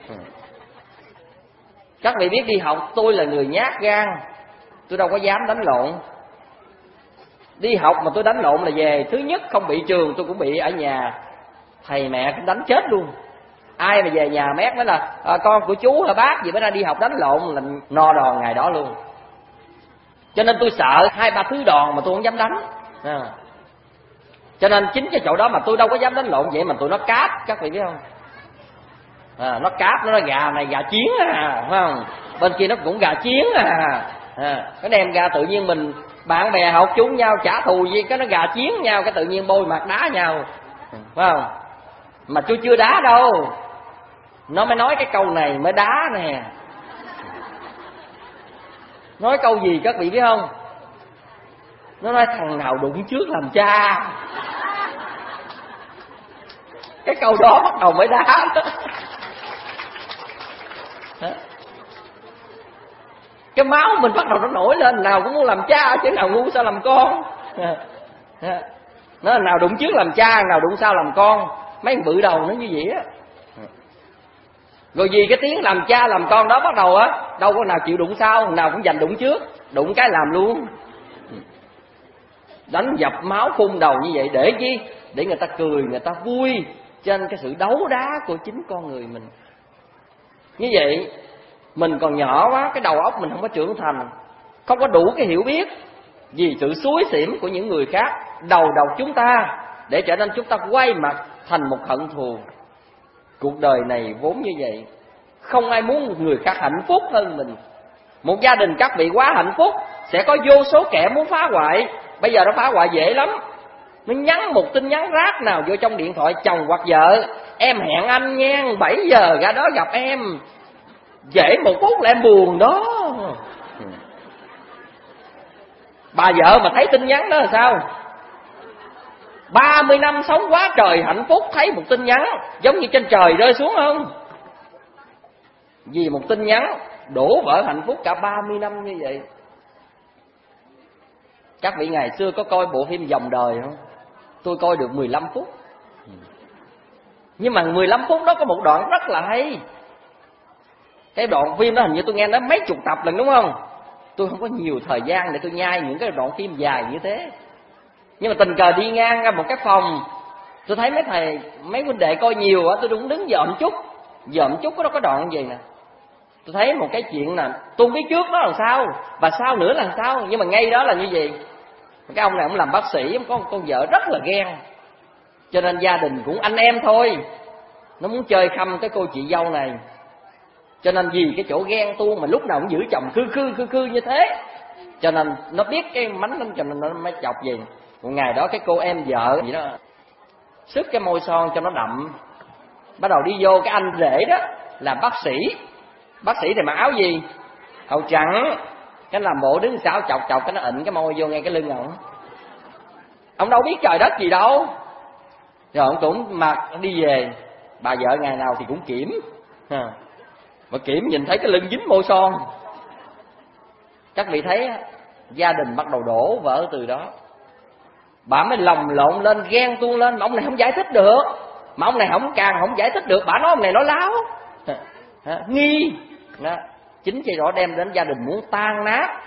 Các vị biết đi học tôi là người nhát gan, tôi đâu có dám đánh lộn. Đi học mà tôi đánh lộn là về, thứ nhất không bị trường, tôi cũng bị ở nhà thầy mẹ cũng đánh chết luôn. Ai mà về nhà mét nói là à, con của chú hay bác gì bữa nay đi học đánh lộn là no đòn ngày đó luôn. Cho nên tôi sợ hai ba thứ đòn mà tôi không dám đánh à. Cho nên chính cái chỗ đó mà tôi đâu có dám đánh lộn, vậy mà tụi nó cáp, các vị biết không à, nó cáp, nó nói gà này gà chiến à, phải không? Bên kia nó cũng gà chiến à, à cái đem ra tự nhiên mình bạn bè học chung nhau trả thù gì cái nó gà chiến nhau, cái tự nhiên bôi mặt đá nhau, phải không? Mà tôi chưa đá đâu, nó mới nói cái câu này mới đá nè. Nói câu gì các vị biết không? Nó nói thằng nào đụng trước làm cha. Cái câu đó bắt đầu mới đá. Cái máu mình bắt đầu nó nổi lên, nào cũng muốn làm cha chứ nào ngu sao làm con. Nó nào đụng trước làm cha, nào đụng sau làm con. Mấy thằng bự đầu nó như vậy á. Rồi vì cái tiếng làm cha làm con đó bắt đầu á, đâu có nào chịu đụng sau, nào cũng giành đụng trước, đụng cái làm luôn. Đánh dập máu phun đầu như vậy để chi? Để người ta cười, người ta vui trên cái sự đấu đá của chính con người mình. Như vậy mình còn nhỏ quá, cái đầu óc mình không có trưởng thành, không có đủ cái hiểu biết vì sự xúi xỉm của những người khác đầu độc chúng ta, để trở nên chúng ta quay mặt thành một hận thù. Cuộc đời này vốn như vậy, không ai muốn người khác hạnh phúc hơn mình. Một gia đình các vị quá hạnh phúc, sẽ có vô số kẻ muốn phá hoại. Bây giờ nó phá hoại dễ lắm. Nó nhắn một tin nhắn rác nào vô trong điện thoại chồng hoặc vợ: em hẹn anh nha, bảy giờ ra đó gặp em. Dễ một phút là em buồn đó. Bà vợ mà thấy tin nhắn đó là sao? ba mươi năm sống quá trời hạnh phúc, thấy một tin nhắn giống như trên trời rơi xuống không? Vì một tin nhắn đổ vỡ hạnh phúc cả ba mươi năm như vậy. Các vị ngày xưa có coi bộ phim Dòng Đời không? Tôi coi được mười lăm phút. Nhưng mà mười lăm phút đó có một đoạn rất là hay. Cái đoạn phim đó hình như tôi nghe nó mấy chục tập lần đúng không? Tôi không có nhiều thời gian để tôi nhai những cái đoạn phim dài như thế. Nhưng mà tình cờ đi ngang ra một cái phòng, tôi thấy mấy thầy, mấy huynh đệ coi nhiều á, tôi cũng đứng dòm chút. Dòm chút đó có đoạn gì nè. Tôi thấy một cái chuyện nè, tôi không biết trước đó là sao, và sau nữa là sao, nhưng mà ngay đó là như vậy. Cái ông này ông làm bác sĩ, ông có một con vợ rất là ghen. Cho nên gia đình cũng anh em thôi, nó muốn chơi khăm cái cô chị dâu này. Cho nên vì cái chỗ ghen tuông mà lúc nào cũng giữ chồng khư khư khư khư như thế, cho nên nó biết cái mánh lắm, cho nên nó mới chọc gì. Một ngày đó cái cô em vợ gì đó sức cái môi son cho nó đậm, bắt đầu đi vô cái anh rể đó làm bác sĩ. Bác sĩ thì mặc áo gì? Màu trắng. Cái làm bộ đứng sau chọc chọc cái nó ịn cái môi vô ngay cái lưng ổng. Ông đâu biết trời đất gì đâu. Rồi ông cũng mặc đi về. Bà vợ ngày nào thì cũng kiểm. Mà kiểm nhìn thấy cái lưng dính môi son. Các vị thấy gia đình bắt đầu đổ vỡ từ đó. Bà mới lồng lộn lên, ghen tuông lên, mà ông này không giải thích được, mà ông này không càng không giải thích được, bà nói ông này nói láo, nghi đó. Chính cái đó đem đến gia đình muốn tan nát.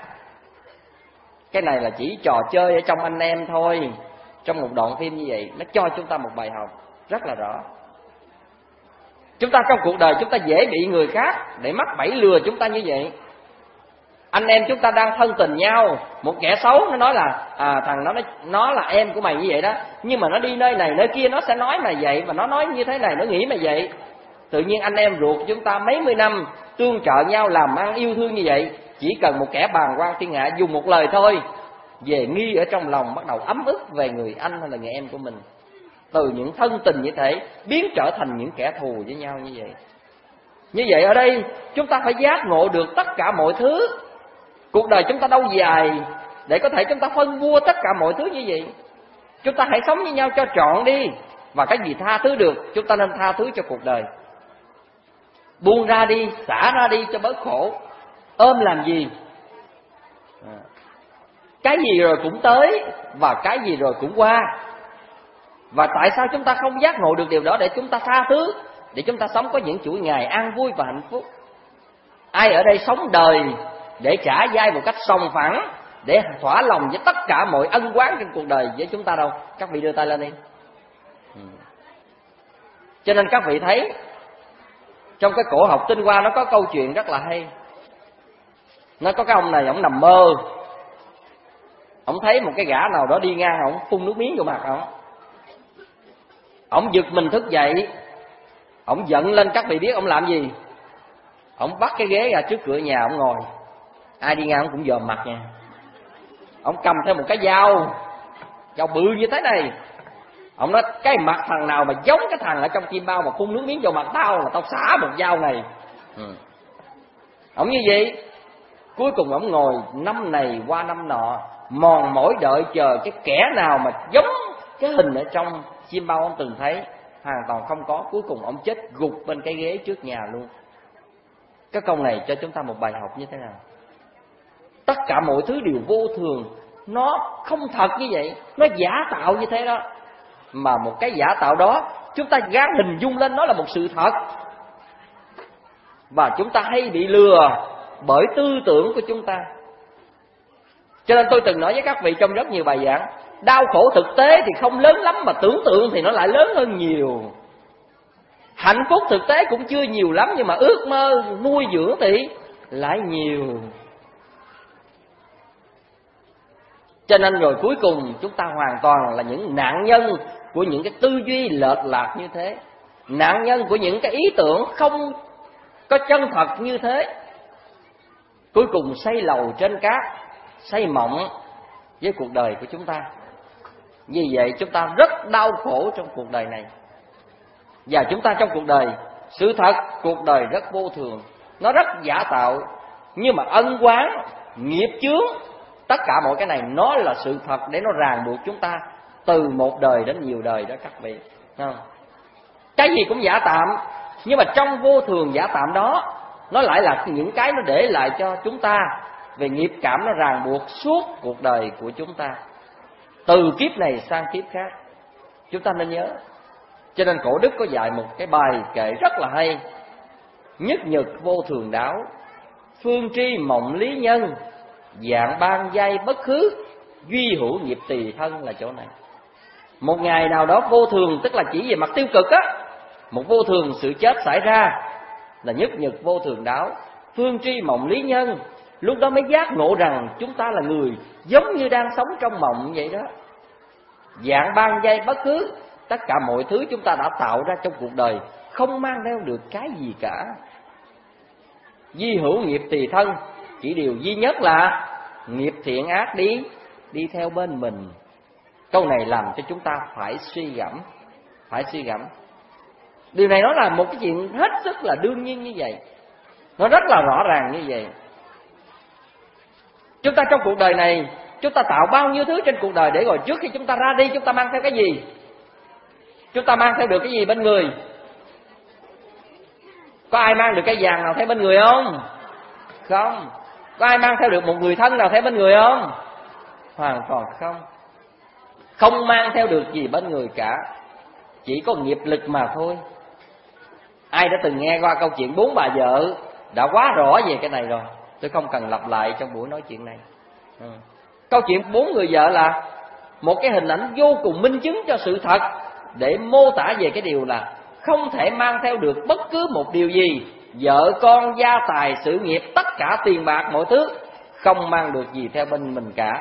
Cái này là chỉ trò chơi ở trong anh em thôi. Trong một đoạn phim như vậy, nó cho chúng ta một bài học rất là rõ. Chúng ta trong cuộc đời chúng ta dễ bị người khác để mắc bẫy lừa chúng ta như vậy. Anh em chúng ta đang thân tình nhau, một kẻ xấu nó nói là à, thằng nó nó là em của mày như vậy đó, nhưng mà nó đi nơi này nơi kia nó sẽ nói mày vậy, và nó nói như thế này nó nghĩ mày vậy. Tự nhiên anh em ruột chúng ta mấy mươi năm tương trợ nhau, làm ăn yêu thương như vậy, chỉ cần một kẻ bàng quan thiên hạ dùng một lời thôi, về nghi ở trong lòng, bắt đầu ấm ức về người anh hay là người em của mình. Từ những thân tình như thế biến trở thành những kẻ thù với nhau như vậy. Như vậy ở đây chúng ta phải giác ngộ được tất cả mọi thứ. Cuộc đời chúng ta đâu dài để có thể chúng ta phân vua tất cả mọi thứ như vậy. Chúng ta hãy sống với nhau cho trọn đi, và cái gì tha thứ được chúng ta nên tha thứ cho cuộc đời. Buông ra đi, xả ra đi cho bớt khổ. Ôm làm gì? À, cái gì rồi cũng tới, và cái gì rồi cũng qua. Và tại sao chúng ta không giác ngộ được điều đó để chúng ta tha thứ, để chúng ta sống có những chuỗi ngày an vui và hạnh phúc? Ai ở đây sống đời để trả dai một cách sòng phẳng, để thỏa lòng với tất cả mọi ân oán trên cuộc đời với chúng ta đâu? Các vị đưa tay lên đi. Ừ. Cho nên các vị thấy trong cái cổ học Tinh Hoa nó có câu chuyện rất là hay. Nó có cái ông này, ông nằm mơ, ông thấy một cái gã nào đó đi ngang, ông phun nước miếng vô mặt ông. Ông giật mình thức dậy, ông giận lên. Các vị biết ông làm gì? Ông bắt cái ghế ra trước cửa nhà, ông ngồi, ai đi ngang ông cũng dòm mặt nha. Ông cầm theo một cái dao, dao bự như thế này. Ông nói cái mặt thằng nào mà giống cái thằng ở trong Chim Bao mà phun nước miếng vào mặt tao là tao xả một dao này. Ừ. Ông như vậy. Cuối cùng ông ngồi năm này qua năm nọ, mòn mỏi đợi chờ cái kẻ nào mà giống cái hình ở trong Chim Bao ông từng thấy, hoàn toàn không có. Cuối cùng ông chết gục bên cái ghế trước nhà luôn. Cái câu này cho chúng ta một bài học như thế nào? Tất cả mọi thứ đều vô thường, nó không thật như vậy, nó giả tạo như thế đó. Mà một cái giả tạo đó chúng ta gán hình dung lên nó là một sự thật. Và chúng ta hay bị lừa bởi tư tưởng của chúng ta. Cho nên tôi từng nói với các vị trong rất nhiều bài giảng, đau khổ thực tế thì không lớn lắm, mà tưởng tượng thì nó lại lớn hơn nhiều. Hạnh phúc thực tế cũng chưa nhiều lắm, nhưng mà ước mơ nuôi dưỡng thì lại nhiều. Cho nên rồi cuối cùng chúng ta hoàn toàn là những nạn nhân của những cái tư duy lệch lạc như thế, nạn nhân của những cái ý tưởng không có chân thật như thế. Cuối cùng xây lầu trên cát, xây mộng với cuộc đời của chúng ta. Vì vậy chúng ta rất đau khổ trong cuộc đời này. Và chúng ta trong cuộc đời, sự thật cuộc đời rất vô thường, nó rất giả tạo. Nhưng mà ân oán, nghiệp chướng, tất cả mọi cái này nó là sự thật để nó ràng buộc chúng ta từ một đời đến nhiều đời đó các vị. Không? Cái gì cũng giả tạm, nhưng mà trong vô thường giả tạm đó, nó lại là những cái nó để lại cho chúng ta về nghiệp cảm, nó ràng buộc suốt cuộc đời của chúng ta, từ kiếp này sang kiếp khác. Chúng ta nên nhớ. Cho nên cổ đức có dạy một cái bài kệ rất là hay: nhất nhật vô thường đáo, phương tri mộng lý nhân, dạng ban giai bất khứ, duy hữu nghiệp tỳ thân. Là chỗ này. Một ngày nào đó vô thường, tức là chỉ về mặt tiêu cực á, một vô thường sự chết xảy ra, là nhất nhật vô thường đáo, phương tri mộng lý nhân. Lúc đó mới giác ngộ rằng chúng ta là người giống như đang sống trong mộng vậy đó. Dạng ban giai bất cứ, tất cả mọi thứ chúng ta đã tạo ra trong cuộc đời không mang theo được cái gì cả. Di hữu nghiệp tỳ thân, chỉ điều duy nhất là nghiệp thiện ác đi đi theo bên mình. Câu này làm cho chúng ta phải suy gẫm, phải suy gẫm. Điều này nó là một cái chuyện hết sức là đương nhiên như vậy, nó rất là rõ ràng như vậy. Chúng ta trong cuộc đời này, chúng ta tạo bao nhiêu thứ trên cuộc đời để rồi trước khi chúng ta ra đi, chúng ta mang theo cái gì? Chúng ta mang theo được cái gì bên người? Có ai mang được cái vàng nào theo bên người không? Không. Có ai mang theo được một người thân nào theo bên người không? Hoàn toàn không. Không mang theo được gì bên người cả, chỉ có nghiệp lực mà thôi. Ai đã từng nghe qua câu chuyện bốn bà vợ đã quá rõ về cái này rồi, tôi không cần lặp lại trong buổi nói chuyện này. ừ. Câu chuyện bốn người vợ là một cái hình ảnh vô cùng minh chứng cho sự thật, để mô tả về cái điều là không thể mang theo được bất cứ một điều gì, vợ con, gia tài, sự nghiệp, tất cả tiền bạc mọi thứ, không mang được gì theo bên mình cả.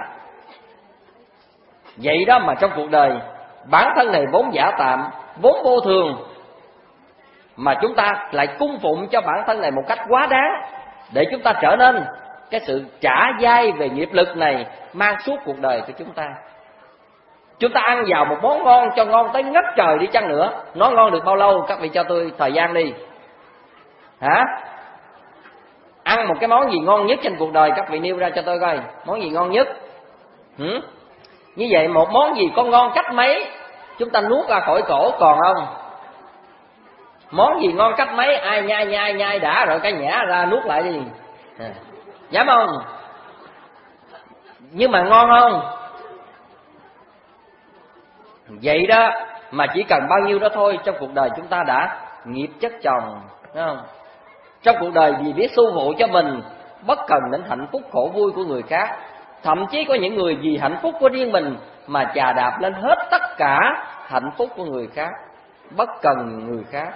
Vậy đó mà trong cuộc đời, bản thân này vốn giả tạm, vốn vô thường, mà chúng ta lại cung phụng cho bản thân này một cách quá đáng, để chúng ta trở nên cái sự trả dai về nghiệp lực này mang suốt cuộc đời của chúng ta. Chúng ta ăn vào một món ngon, cho ngon tới ngất trời đi chăng nữa, nó ngon được bao lâu? Các vị cho tôi thời gian đi. Hả? Ăn một cái món gì ngon nhất trên cuộc đời, các vị nêu ra cho tôi coi. Món gì ngon nhất? Hử? Như vậy một món gì có ngon cách mấy, chúng ta nuốt ra khỏi cổ còn không? Món gì ngon cách mấy, ai nhai nhai nhai đã rồi cái nhả ra nuốt lại đi. À, dám không? Nhưng mà ngon không? Vậy đó, mà chỉ cần bao nhiêu đó thôi, trong cuộc đời chúng ta đã nghiệp chất chồng, đúng không? Trong cuộc đời vì biết su vụ cho mình, bất cần đến hạnh phúc khổ vui của người khác. Thậm chí có những người vì hạnh phúc của riêng mình mà chà đạp lên hết tất cả hạnh phúc của người khác, bất cần người khác.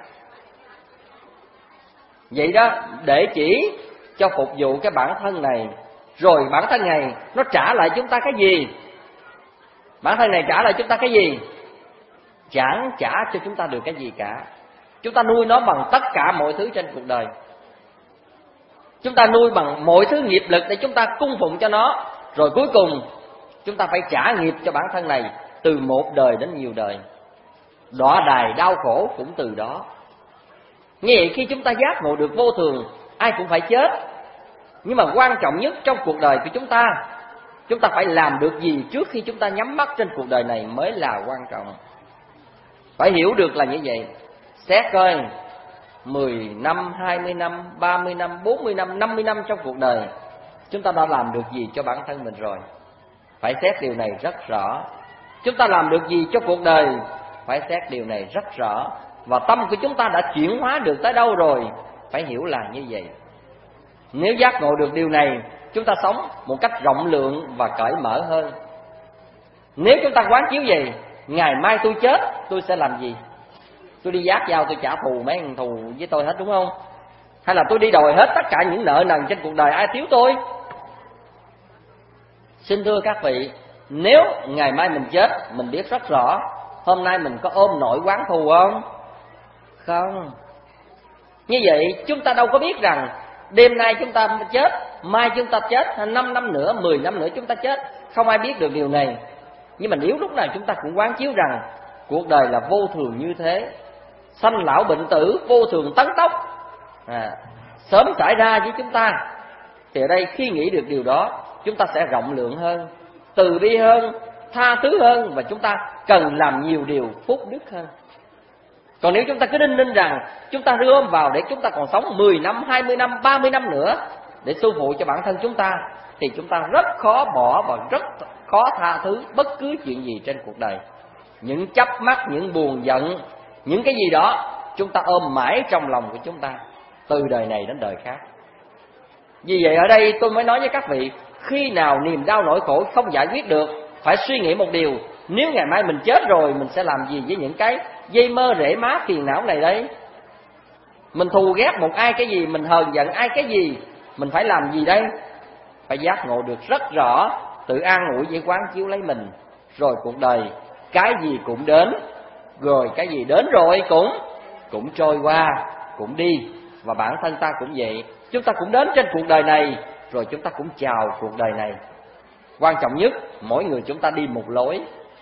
Vậy đó, để chỉ cho phục vụ cái bản thân này, rồi bản thân này nó trả lại chúng ta cái gì? Bản thân này trả lại chúng ta cái gì? Chẳng trả cho chúng ta được cái gì cả. Chúng ta nuôi nó bằng tất cả mọi thứ trên cuộc đời. Chúng ta nuôi bằng mọi thứ nghiệp lực để chúng ta cung phụng cho nó, rồi cuối cùng chúng ta phải trả nghiệp cho bản thân này từ một đời đến nhiều đời. Đọa đài đau khổ cũng từ đó. Như vậy khi chúng ta giác ngộ được vô thường, ai cũng phải chết. Nhưng mà quan trọng nhất trong cuộc đời của chúng ta, chúng ta phải làm được gì trước khi chúng ta nhắm mắt trên cuộc đời này mới là quan trọng. Phải hiểu được là như vậy. Xét coi, mười năm, hai mươi năm, ba mươi năm, bốn mươi năm, năm mươi năm trong cuộc đời, chúng ta đã làm được gì cho bản thân mình rồi? Phải xét điều này rất rõ. Chúng ta làm được gì cho cuộc đời? Phải xét điều này rất rõ. Và tâm của chúng ta đã chuyển hóa được tới đâu rồi? Phải hiểu là như vậy. Nếu giác ngộ được điều này, chúng ta sống một cách rộng lượng và cởi mở hơn. Nếu chúng ta quán chiếu gì, ngày mai tôi chết, tôi sẽ làm gì? Tôi đi giác dao tôi trả thù mấy thằng thù với tôi hết, đúng không? Hay là tôi đi đòi hết tất cả những nợ nần trên cuộc đời, ai thiếu tôi? Xin thưa các vị, nếu ngày mai mình chết, mình biết rất rõ hôm nay mình có ôm nỗi oán thù không? Không. Như vậy chúng ta đâu có biết rằng đêm nay chúng ta chết, mai chúng ta chết, năm năm nữa, mười năm nữa chúng ta chết. Không ai biết được điều này. Nhưng mà nếu lúc nào chúng ta cũng quán chiếu rằng cuộc đời là vô thường như thế, sanh lão bệnh tử, vô thường tấn tốc, à, sớm xảy ra với chúng ta, thì ở đây khi nghĩ được điều đó, chúng ta sẽ rộng lượng hơn, từ bi hơn, tha thứ hơn, và chúng ta cần làm nhiều điều phúc đức hơn. Còn nếu chúng ta cứ đinh ninh rằng chúng ta rơm vào để chúng ta còn sống mười năm, hai mươi năm, ba mươi năm nữa để su phụ cho bản thân chúng ta, thì chúng ta rất khó bỏ và rất khó tha thứ bất cứ chuyện gì trên cuộc đời. Những chấp mắc, những buồn giận, những cái gì đó chúng ta ôm mãi trong lòng của chúng ta, từ đời này đến đời khác. Vì vậy ở đây tôi mới nói với các vị, khi nào niềm đau nỗi khổ không giải quyết được, phải suy nghĩ một điều: nếu ngày mai mình chết rồi, mình sẽ làm gì với những cái dây mơ rễ má phiền não này đấy? Mình thù ghét một ai cái gì, mình hờn giận ai cái gì, mình phải làm gì đây? Phải giác ngộ được rất rõ, tự an ủi với quán chiếu lấy mình. Rồi cuộc đời cái gì cũng đến, rồi cái gì đến rồi cũng cũng trôi qua, cũng đi. Và bản thân ta cũng vậy, chúng ta cũng đến trên cuộc đời này, rồi chúng ta cũng chào cuộc đời này. Quan trọng nhất, mỗi người chúng ta đi một lối.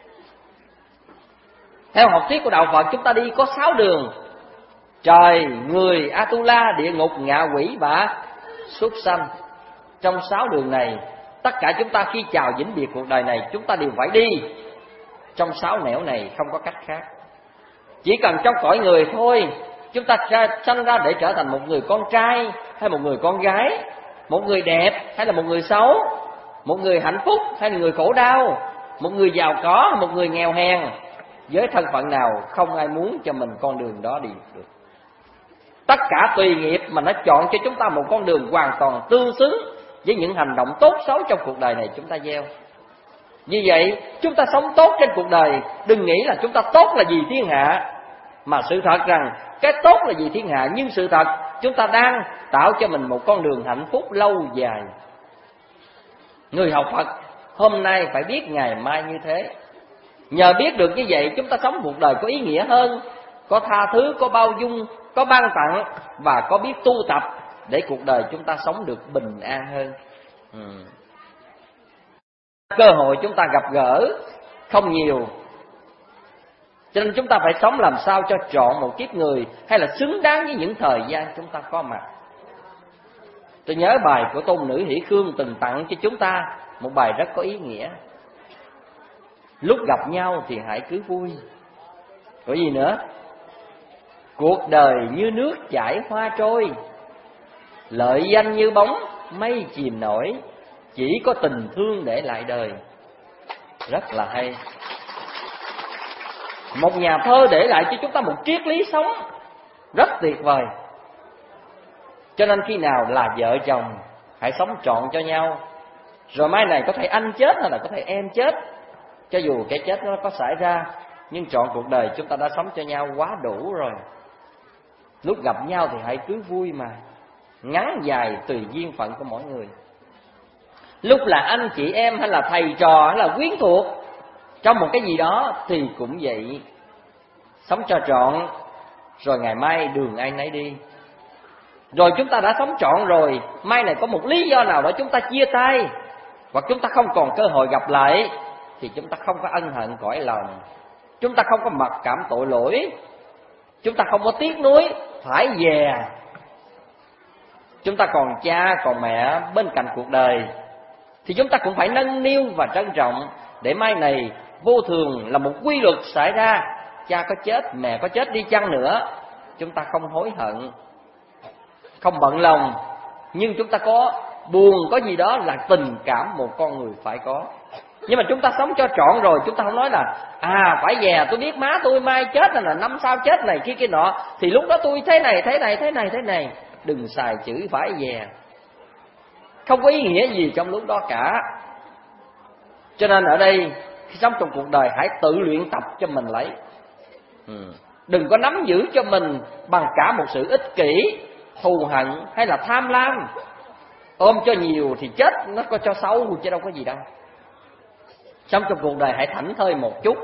Theo học thuyết của đạo Phật, chúng ta đi có sáu đường: trời, người, Atula, địa ngục, ngạ quỷ, bả, súc sanh. Trong sáu đường này, tất cả chúng ta khi chào vĩnh biệt cuộc đời này, chúng ta đều phải đi trong sáu nẻo này, không có cách khác. Chỉ cần trong cõi người thôi, chúng ta sanh ra để trở thành một người con trai hay một người con gái, một người đẹp hay là một người xấu, một người hạnh phúc hay là người khổ đau, một người giàu có hay một người nghèo hèn. Với thân phận nào không ai muốn cho mình con đường đó đi được. Tất cả tùy nghiệp mà nó chọn cho chúng ta một con đường hoàn toàn tương xứng với những hành động tốt xấu trong cuộc đời này chúng ta gieo. Vì vậy chúng ta sống tốt trên cuộc đời, đừng nghĩ là chúng ta tốt là vì thiên hạ, mà sự thật rằng cái tốt là vì thiên hạ, nhưng sự thật chúng ta đang tạo cho mình một con đường hạnh phúc lâu dài. Người học Phật hôm nay phải biết ngày mai như thế. Nhờ biết được như vậy, chúng ta sống cuộc đời có ý nghĩa hơn, có tha thứ, có bao dung, có ban tặng và có biết tu tập để cuộc đời chúng ta sống được bình an hơn. ừ. Cơ hội chúng ta gặp gỡ không nhiều, cho nên chúng ta phải sống làm sao cho trọn một kiếp người, hay là xứng đáng với những thời gian chúng ta có mặt. Tôi nhớ bài của Tôn nữ Hỷ Khương từng tặng cho chúng ta một bài rất có ý nghĩa. Lúc gặp nhau thì hãy cứ vui. Có gì nữa? Cuộc đời như nước chảy hoa trôi, lợi danh như bóng mây chìm nổi, chỉ có tình thương để lại đời. Rất là hay. Một nhà thơ để lại cho chúng ta một triết lý sống rất tuyệt vời. Cho nên khi nào là vợ chồng, hãy sống trọn cho nhau. Rồi mai này có thể anh chết hay là có thể em chết, cho dù cái chết nó có xảy ra, nhưng trọn cuộc đời chúng ta đã sống cho nhau quá đủ rồi. Lúc gặp nhau thì hãy cứ vui mà. Ngắn dài tùy duyên phận của mỗi người. Lúc là anh chị em hay là thầy trò hay là quyến thuộc trong một cái gì đó thì cũng vậy. Sống cho trọn, rồi ngày mai đường ai nấy đi. Rồi chúng ta đã sống trọn rồi, mai này có một lý do nào đó chúng ta chia tay, hoặc chúng ta không còn cơ hội gặp lại, thì chúng ta không có ân hận cõi lòng, chúng ta không có mặc cảm tội lỗi, chúng ta không có tiếc nuối phải về. Chúng ta còn cha còn mẹ bên cạnh cuộc đời thì chúng ta cũng phải nâng niu và trân trọng, để mai này vô thường là một quy luật xảy ra. Cha có chết, mẹ có chết đi chăng nữa, chúng ta không hối hận, không bận lòng, nhưng chúng ta có buồn, có gì đó là tình cảm một con người phải có. Nhưng mà chúng ta sống cho trọn rồi, chúng ta không nói là à phải về, tôi biết má tôi mai chết hay là năm sau chết này kia kia nọ, thì lúc đó tôi thế này thế này thế này thế này. Đừng xài chữ phải về, không có ý nghĩa gì trong lúc đó cả. Cho nên ở đây khi sống trong cuộc đời hãy tự luyện tập cho mình lấy. ừ. Đừng có nắm giữ cho mình bằng cả một sự ích kỷ, thù hận hay là tham lam. Ôm cho nhiều thì chết nó có cho xấu chứ đâu có gì đâu. Sống trong cuộc đời hãy thảnh thơi một chút,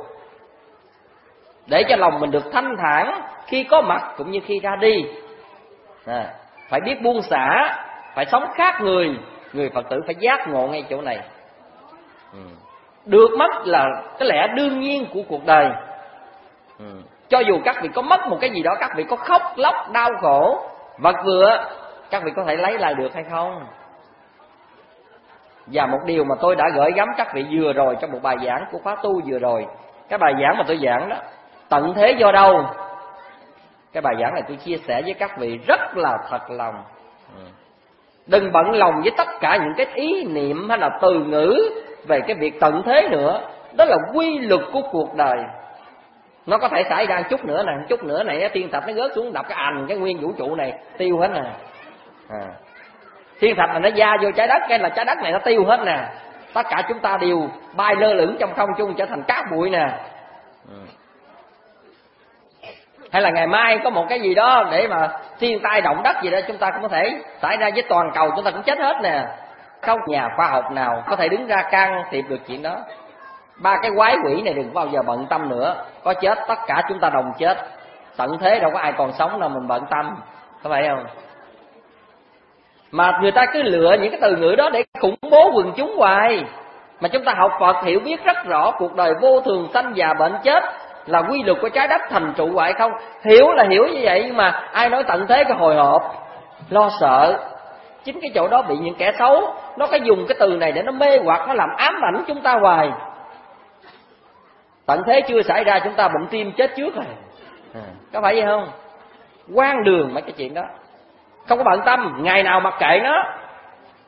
để cho lòng mình được thanh thản khi có mặt cũng như khi ra đi. à, Phải biết buông xả, phải sống khác người. Người Phật tử phải giác ngộ ngay chỗ này. ừ. Được mất là cái lẽ đương nhiên của cuộc đời. ừ. Cho dù các vị có mất một cái gì đó, các vị có khóc lóc đau khổ vật vựa, các vị có thể lấy lại được hay không? Và một điều mà tôi đã gửi gắm các vị vừa rồi trong một bài giảng của khóa tu vừa rồi, cái bài giảng mà tôi giảng đó, tận thế do đâu? Cái bài giảng này tôi chia sẻ với các vị rất là thật lòng. Đừng bận lòng với tất cả những cái ý niệm hay là từ ngữ về cái việc tận thế nữa. Đó là quy luật của cuộc đời. Nó có thể xảy ra chút nữa nè, chút nữa này thiên thạch nó rớt xuống đập cái ảnh, cái nguyên vũ trụ này tiêu hết nè. à. Thiên thạch này nó da vô trái đất, cái là trái đất này nó tiêu hết nè. Tất cả chúng ta đều bay lơ lửng trong không trung trở thành cát bụi nè. ừ. Hay là ngày mai có một cái gì đó để mà thiên tai động đất gì đó chúng ta cũng có thể xảy ra với toàn cầu, chúng ta cũng chết hết nè. Không nhà khoa học nào có thể đứng ra can thiệp được chuyện đó. Ba cái quái quỷ này đừng bao giờ bận tâm nữa. Có chết tất cả chúng ta đồng chết. Tận thế đâu có ai còn sống đâu mình bận tâm, có phải không? Mà người ta cứ lựa những cái từ ngữ đó để khủng bố quần chúng hoài. Mà chúng ta học Phật hiểu biết rất rõ cuộc đời vô thường, sanh già bệnh chết là quy luật của trái đất thành trụ hoại không. Hiểu là hiểu như vậy, nhưng mà ai nói tận thế cái hồi hộp, lo sợ. Chính cái chỗ đó bị những kẻ xấu nó có dùng cái từ này để nó mê hoặc, nó làm ám ảnh chúng ta hoài. Tận thế chưa xảy ra chúng ta bệnh tim chết trước rồi, à, có phải vậy không? Quan đường mấy cái chuyện đó, không có bận tâm, ngày nào mặc kệ nó.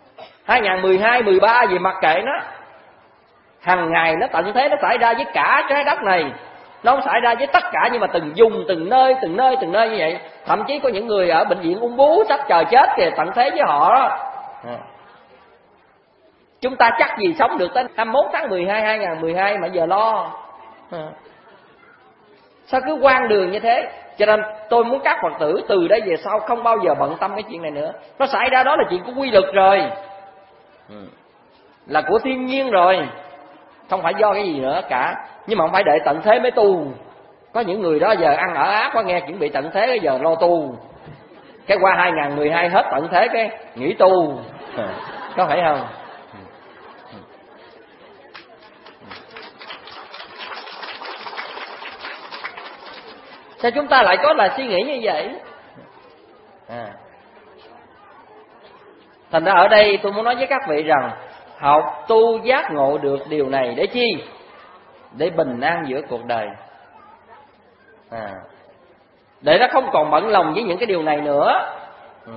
hai không một hai, mười ba gì mặc kệ nó. Hằng ngày nó tận thế nó xảy ra với cả trái đất này. Nó không xảy ra với tất cả, nhưng mà từng vùng, từng nơi, từng nơi, từng nơi như vậy. Thậm chí có những người ở bệnh viện ung bướu sắp chờ chết kìa, tận thế với họ đó. À. Chúng ta chắc gì sống được tới hai mươi mốt tháng mười hai, hai không một hai mà giờ lo. À. Sao cứ quan đường như thế? Cho nên tôi muốn các Phật tử từ đây về sau không bao giờ bận tâm cái chuyện này nữa. Nó xảy ra đó là chuyện của quy luật rồi, ừ. là của thiên nhiên rồi, không phải do cái gì nữa cả. Nhưng mà không phải đợi tận thế mới tu. Có những người đó giờ ăn ở ác quá, nghe chuẩn bị tận thế cái giờ lo tu, cái qua hai không một hai hết tận thế cái nghỉ tu, à. Có phải không? Sao chúng ta lại có là suy nghĩ như vậy? À. Thành ra ở đây tôi muốn nói với các vị rằng học tu giác ngộ được điều này để chi? Để bình an giữa cuộc đời, à. để nó không còn bận lòng với những cái điều này nữa. Ừ.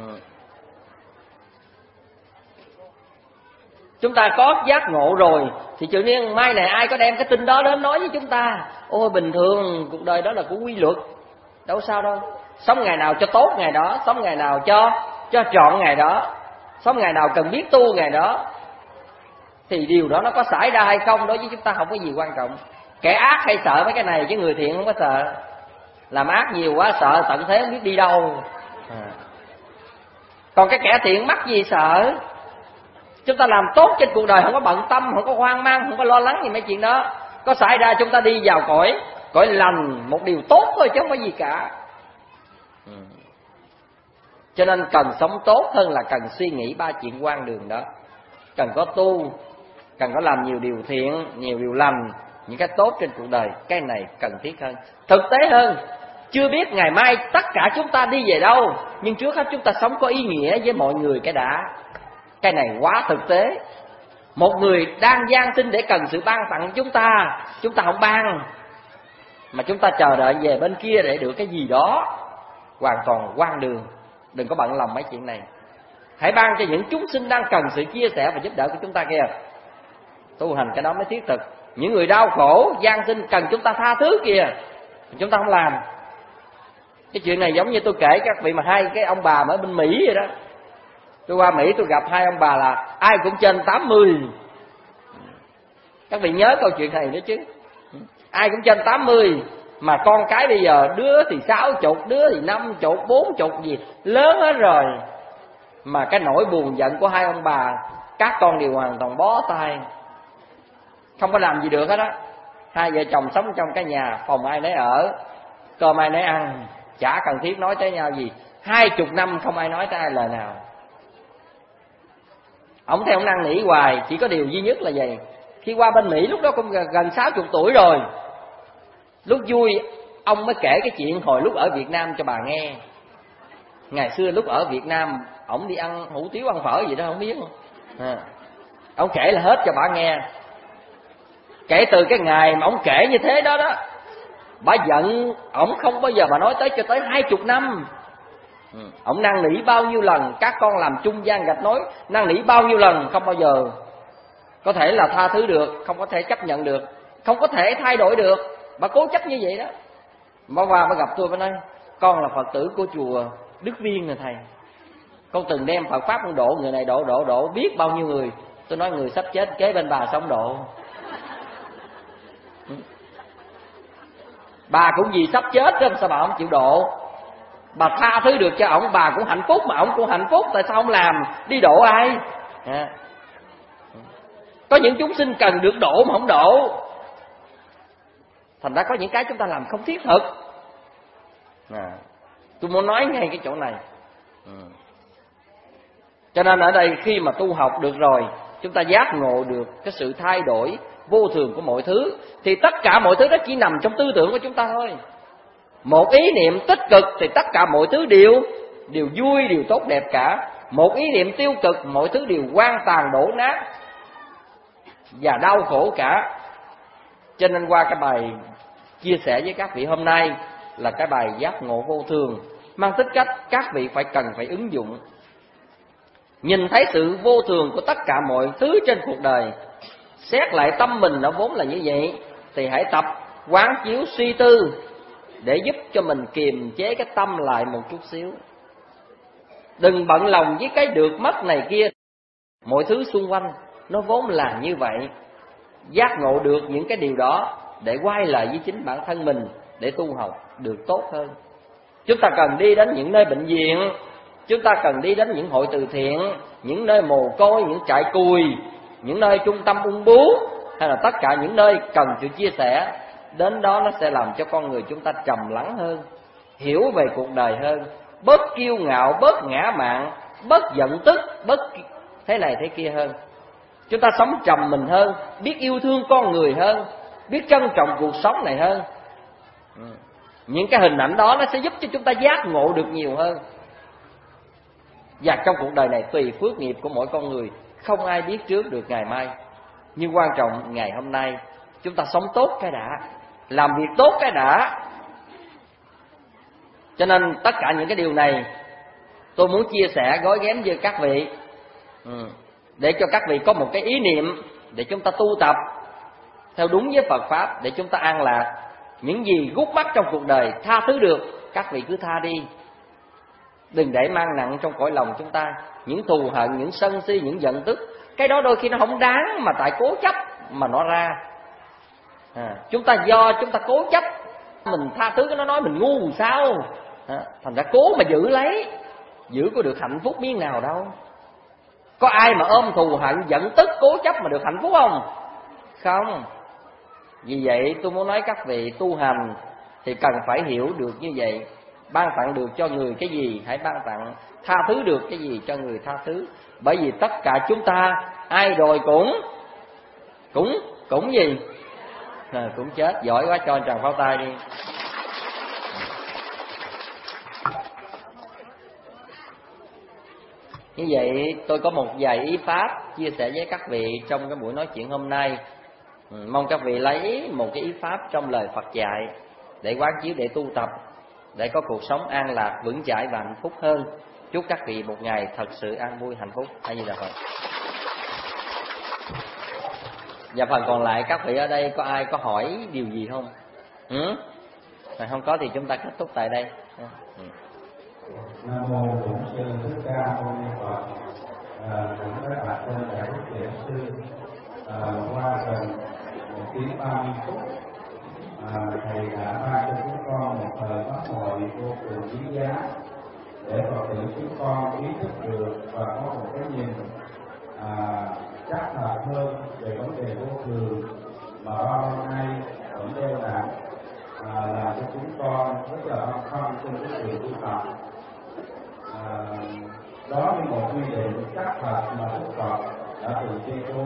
Chúng ta có giác ngộ rồi thì tự nhiên mai này ai có đem cái tin đó đến nói với chúng ta, ôi bình thường cuộc đời đó là của quy luật, đâu sao đâu. Sống ngày nào cho tốt ngày đó, sống ngày nào cho cho trọn ngày đó, sống ngày nào cần biết tu ngày đó. Thì điều đó nó có xảy ra hay không đối với chúng ta không có gì quan trọng. Kẻ ác hay sợ mấy cái này chứ người thiện không có sợ. Làm ác nhiều quá sợ tận thế không biết đi đâu, à. Còn cái kẻ thiện mắc gì sợ. Chúng ta làm tốt trên cuộc đời, không có bận tâm, không có hoang mang, không có lo lắng gì mấy chuyện đó. Có xảy ra chúng ta đi vào cõi cõi lành, một điều tốt thôi chứ không có gì cả. ừ. Cho nên cần sống tốt hơn là cần suy nghĩ ba chuyện quan đường đó. Cần có tu, cần có làm nhiều điều thiện, nhiều điều lành, những cái tốt trên cuộc đời. Cái này cần thiết hơn, thực tế hơn. Chưa biết ngày mai tất cả chúng ta đi về đâu, nhưng trước hết chúng ta sống có ý nghĩa với mọi người cái đã. Cái này quá thực tế. Một người đang gian sinh để cần sự ban tặng chúng ta, chúng ta không ban, mà chúng ta chờ đợi về bên kia để được cái gì đó, hoàn toàn hoang đường. Đừng có bận lòng mấy chuyện này. Hãy ban cho những chúng sinh đang cần sự chia sẻ và giúp đỡ của chúng ta kìa. Tu hành cái đó mới thiết thực. Những người đau khổ, gian sinh cần chúng ta tha thứ kìa, chúng ta không làm. Cái chuyện này giống như tôi kể các vị mà hai cái ông bà ở bên Mỹ vậy đó. Tôi qua Mỹ tôi gặp hai ông bà là ai cũng trên tám mươi. Các vị nhớ câu chuyện này nữa chứ. Ai cũng trên tám mươi, mà con cái bây giờ đứa thì sáu chục, đứa thì năm chục, bốn chục gì, lớn hết rồi. Mà cái nỗi buồn giận của hai ông bà, các con đều hoàn toàn bó tay, không có làm gì được hết á. Hai vợ chồng sống trong cái nhà, phòng ai nấy ở, cơm ai nấy ăn, chả cần thiết nói tới nhau gì. Hai chục năm không ai nói tới ai lời nào. Ông theo ông năn nỉ hoài, chỉ có điều duy nhất là vậy. Khi qua bên Mỹ lúc đó cũng gần sáu chục tuổi rồi. Lúc vui ông mới kể cái chuyện hồi lúc ở Việt Nam cho bà nghe. Ngày xưa lúc ở Việt Nam, ổng đi ăn hủ tiếu ăn phở gì đó không biết không à. Ông kể là hết cho bà nghe. Kể từ cái ngày mà ông kể như thế đó đó, bà giận ổng không bao giờ bà nói tới cho tới hai chục năm. ừ. Ổng năn nỉ bao nhiêu lần, các con làm trung gian gạch nối, năn nỉ bao nhiêu lần không bao giờ có thể là tha thứ được, không có thể chấp nhận được, không có thể thay đổi được. Bà cố chấp như vậy đó. Bà qua bà gặp tôi, bà nói con là Phật tử của chùa Đức Viên nè thầy, con từng đem Phật pháp con độ người này độ độ độ biết bao nhiêu người. Tôi nói người sắp chết kế bên bà sống độ. Bà cũng vì sắp chết đó, sao bà không chịu độ? Bà tha thứ được cho ổng, bà cũng hạnh phúc, mà ổng cũng hạnh phúc, tại sao không làm? Đi độ ai? À. Có những chúng sinh cần được độ mà không độ. Thành ra có những cái chúng ta làm không thiết thực. À. Tôi muốn nói ngay cái chỗ này. Ừ. Cho nên ở đây khi mà tu học được rồi, chúng ta giác ngộ được cái sự thay đổi vô thường của mọi thứ, thì tất cả mọi thứ đó chỉ nằm trong tư tưởng của chúng ta thôi. Một ý niệm tích cực thì tất cả mọi thứ đều đều vui, đều tốt đẹp cả. Một ý niệm tiêu cực, mọi thứ đều hoang tàn đổ nát và đau khổ cả. Cho nên qua cái bài chia sẻ với các vị hôm nay là cái bài giác ngộ vô thường, mang tính cách các vị phải cần phải ứng dụng. nhìn thấy sự vô thường của tất cả mọi thứ trên cuộc đời, xét lại tâm mình nó vốn là như vậy, thì hãy tập quán chiếu suy tư để giúp cho mình kiềm chế cái tâm lại một chút xíu. Đừng bận lòng với cái được mất này kia. Mọi thứ xung quanh nó vốn là như vậy. Giác ngộ được những cái điều đó để quay lại với chính bản thân mình, để tu học được tốt hơn. Chúng ta cần đi đến những nơi bệnh viện, chúng ta cần đi đến những hội từ thiện, những nơi mồ côi, những trại cùi, những nơi trung tâm ung bướu, hay là tất cả những nơi cần sự chia sẻ. Đến đó nó sẽ làm cho con người chúng ta trầm lắng hơn, hiểu về cuộc đời hơn, bớt kiêu ngạo, bớt ngã mạn, bớt giận tức, bớt thế này thế kia hơn. Chúng ta sống trầm mình hơn, biết yêu thương con người hơn, biết trân trọng cuộc sống này hơn. Những cái hình ảnh đó nó sẽ giúp cho chúng ta giác ngộ được nhiều hơn. Và trong cuộc đời này tùy phước nghiệp của mỗi con người, không ai biết trước được ngày mai. Nhưng quan trọng ngày hôm nay chúng ta sống tốt cái đã, làm việc tốt cái đã. Cho nên tất cả những cái điều này tôi muốn chia sẻ gói ghém với các vị, ừ, để cho các vị có một cái ý niệm để chúng ta tu tập theo đúng với Phật Pháp, để chúng ta an lạc. Những gì gút mắt trong cuộc đời tha thứ được, các vị cứ tha đi. Đừng để mang nặng trong cõi lòng chúng ta những thù hận, những sân si, những giận tức. Cái đó đôi khi nó không đáng mà tại cố chấp mà nó ra. à, Chúng ta do chúng ta cố chấp, mình tha thứ cái nó nói mình ngu làm sao, à, thành ra cố mà giữ lấy. Giữ có được hạnh phúc miếng nào đâu. Có ai mà ôm thù hận, giận tức, cố chấp mà được hạnh phúc không? Không. Vì vậy tôi muốn nói các vị tu hành thì cần phải hiểu được như vậy. Ban tặng được cho người cái gì hãy ban tặng, tha thứ được cái gì cho người tha thứ. Bởi vì tất cả chúng ta ai rồi cũng Cũng Cũng gì à, cũng chết. Giỏi quá, cho anh tràng pháo tay đi. Như vậy tôi có một vài ý pháp chia sẻ với các vị trong cái buổi nói chuyện hôm nay. ừ, Mong các vị lấy một cái ý pháp trong lời Phật dạy để quán chiếu, để tu tập, để có cuộc sống an lạc, vững chãi và hạnh phúc hơn. Chúc các vị một ngày thật sự an vui, hạnh phúc. A Di Đà Phật. Và phần còn lại các vị ở đây có ai có hỏi điều gì không? Ừ? Mà không có thì chúng ta kết thúc tại đây. ừ. Nam mô Bổn Sư Thích Ca Mâu Ni Phật. Cũng các bạn tên đại đức giảng sư à, qua gần một tiếng ba mươi phút, à, thầy đã ban cho chúng con một thời pháp hội vô cùng quý giá để Phật tử chúng con ý thức được và có một cái nhìn à, chắc thật hơn về vấn đề vô thường mà bao hôm nay vẫn đeo nặng, à, làm cho chúng con rất là băn khoăn trên cái sự tu tập. À, đó là một quy định chắc thật mà Đức Phật đã từng tuyên bố.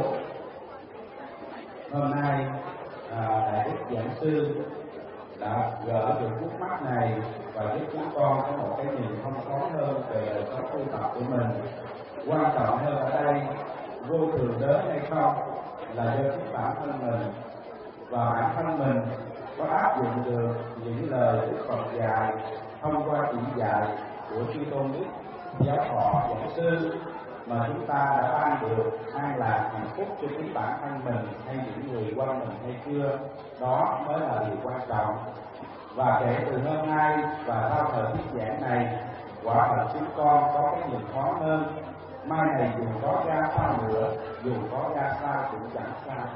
Hôm nay à, đại đức giảng sư đã gỡ được khúc mắc này và giúp chúng con có một cái nhìn thông thoáng hơn về đời sống tu tập của mình. Quan trọng hơn ở đây, vô thường đến hay không là do chính bản thân mình, và bản thân mình có áp dụng được những lời Đức Phật dạy thông qua chỉ dạy của chư tôn đức giáo thọ giảng sư mà chúng ta đã ban được an lạc hạnh phúc cho chính bản thân mình hay những người quanh mình hay chưa. Đó mới là điều quan trọng. Và kể từ hôm nay và sau thời thuyết giảng này, quả thật chúng con có cái nhìn thoáng hơn. Mai này dù có ra sao nữa, dù có ra sao cũng chẳng sao.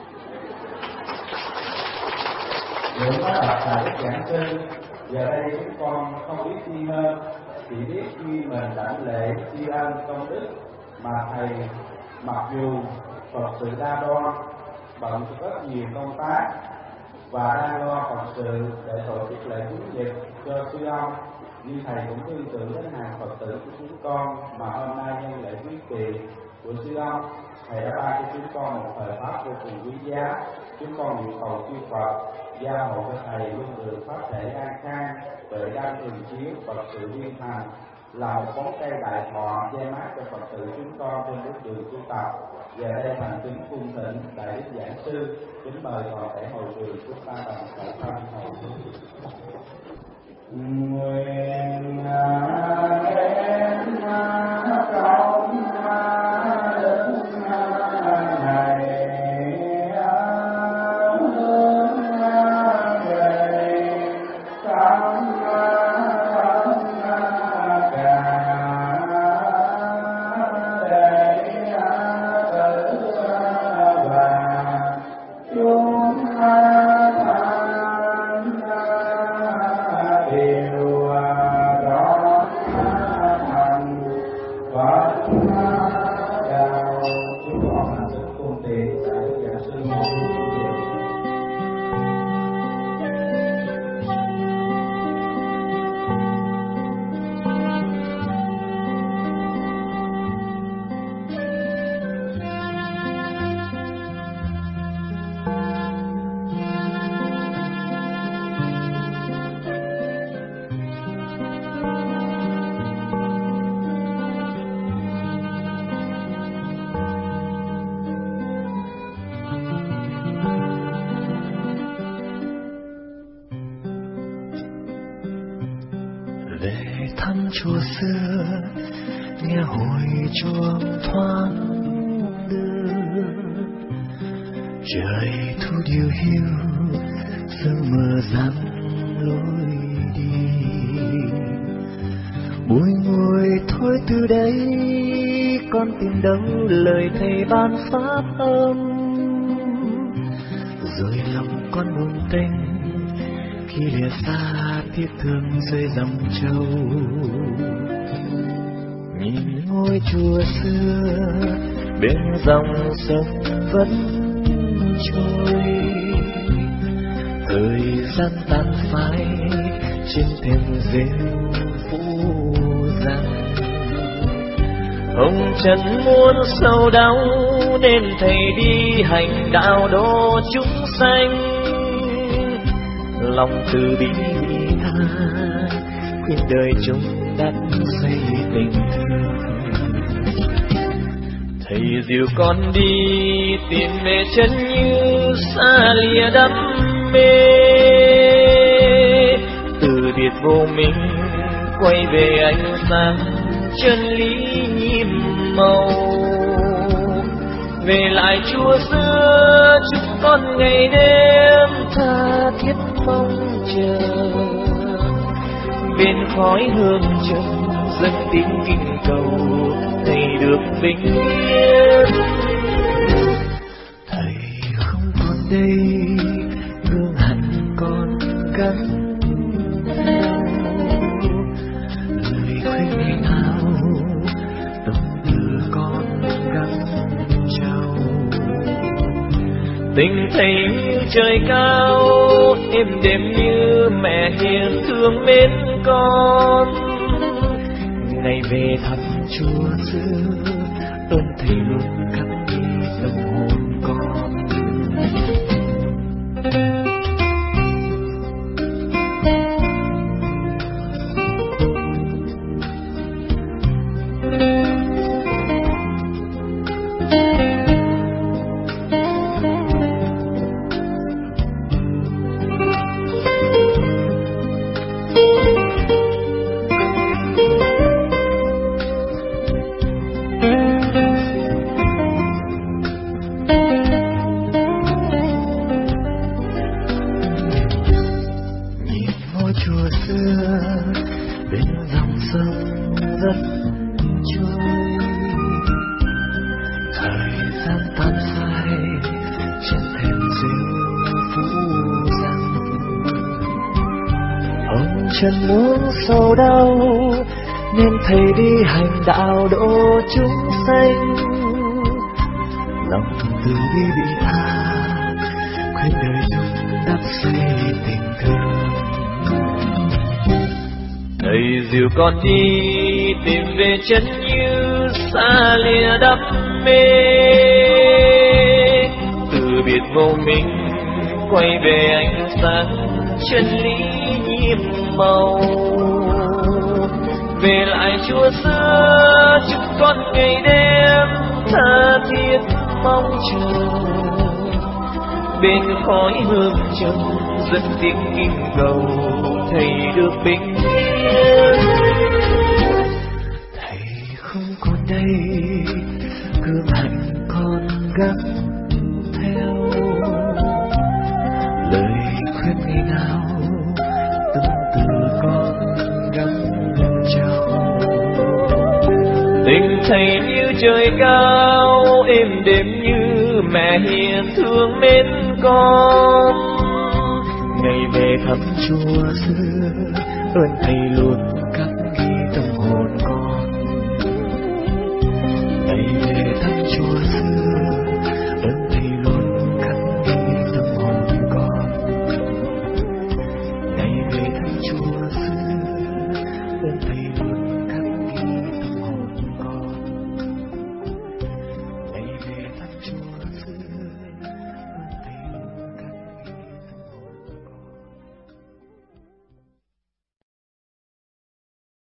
Nếu có đọc tại đức giảng sư, giờ đây chúng con không biết chi hơn, chỉ biết khi mình đảnh lễ tri ân công đức mà thầy mặc dù Phật sự đa đoan, bận rất nhiều công tác và đang lo Phật sự để tổ chức lễ cúng dịp cho sư ông, nhưng thầy cũng tương tự đến hàng Phật tử của chúng con mà hôm nay nhân lễ quý kỳ của sư ông, thầy đã ban cho chúng con một thời pháp vô cùng quý giá. Chúng con nguyện cầu chư Phật gia hộ cho thầy luôn được pháp thể an khang, tuệ đăng thường chiếu, Phật sự viên thành, là một bóng cây đại thọ che mát cho Phật tử chúng con trên bước đường tu tập. Giờ đây thành kính cung thỉnh đại đức giảng sư, kính mời toàn thể hội trường chúng ta đồng khởi thân hồi hướng. Nguyện đem công thăm chùa xưa, nghe hồi chuông thoáng đưa. Trời thu điều hiu, sương mờ dám lối đi. Bùi ngồi thôi từ đây, con tìm đâu lời thầy ban pháp âm. Rồi lòng con buồn tênh khi lìa xa tiếc thương rơi dòng châu. Nhìn ngôi chùa xưa bên dòng sông vẫn trôi, thời gian tan phai trên thềm rêu phủ rằng. Hồng trần muôn sầu đau nên thầy đi hành đạo độ chúng sanh. Lòng từ bi tha khuyên đời chúng đắp xây tình thương. Thầy dìu con đi tìm về chân như xa lìa đam mê. Từ biệt vô minh quay về ánh sáng chân lý nhiệm màu. Về lại chùa xưa chúng con ngày đêm tha thiết mong chờ. Bên khói hương trần dân tiếng kinh cầu thầy được bình yên. Thầy không còn đây, gương hạnh còn gắn theo. Lời khuyên ngày nào tâm tư con gắn trao. Tình thầy như trời cao, êm đềm như mẹ hiền thương mến con. Ngày về thăm chùa xưa, ơn thầy luôn khắc ghi tâm hồn con. Trần muôn sầu đau nên thầy đi hành đạo độ chúng sanh. Lòng từ bi bị tha khuyên đời chúng đắp xây tình thương. Thầy dìu con đi tìm về chân như xa lìa đam mê. Từ biệt vô minh quay về ánh sáng chân lý nhiệm màu. Về lại chùa xưa chúng con ngày đêm tha thiết mong chờ. Bên khói hương trầm dân tiếng kinh cầu thầy được bình yên. Thầy không còn đây, gương hạnh con gắn theo. Lời khuyên ngày nào tâm từ con gắn trao. Tình thầy như trời cao, êm đềm như mẹ hiền thương mến con. Ngày về thăm chùa xưa, ơn thầy luôn khắc ghi tâm hồn con. Ngày về thăm chùa xưa,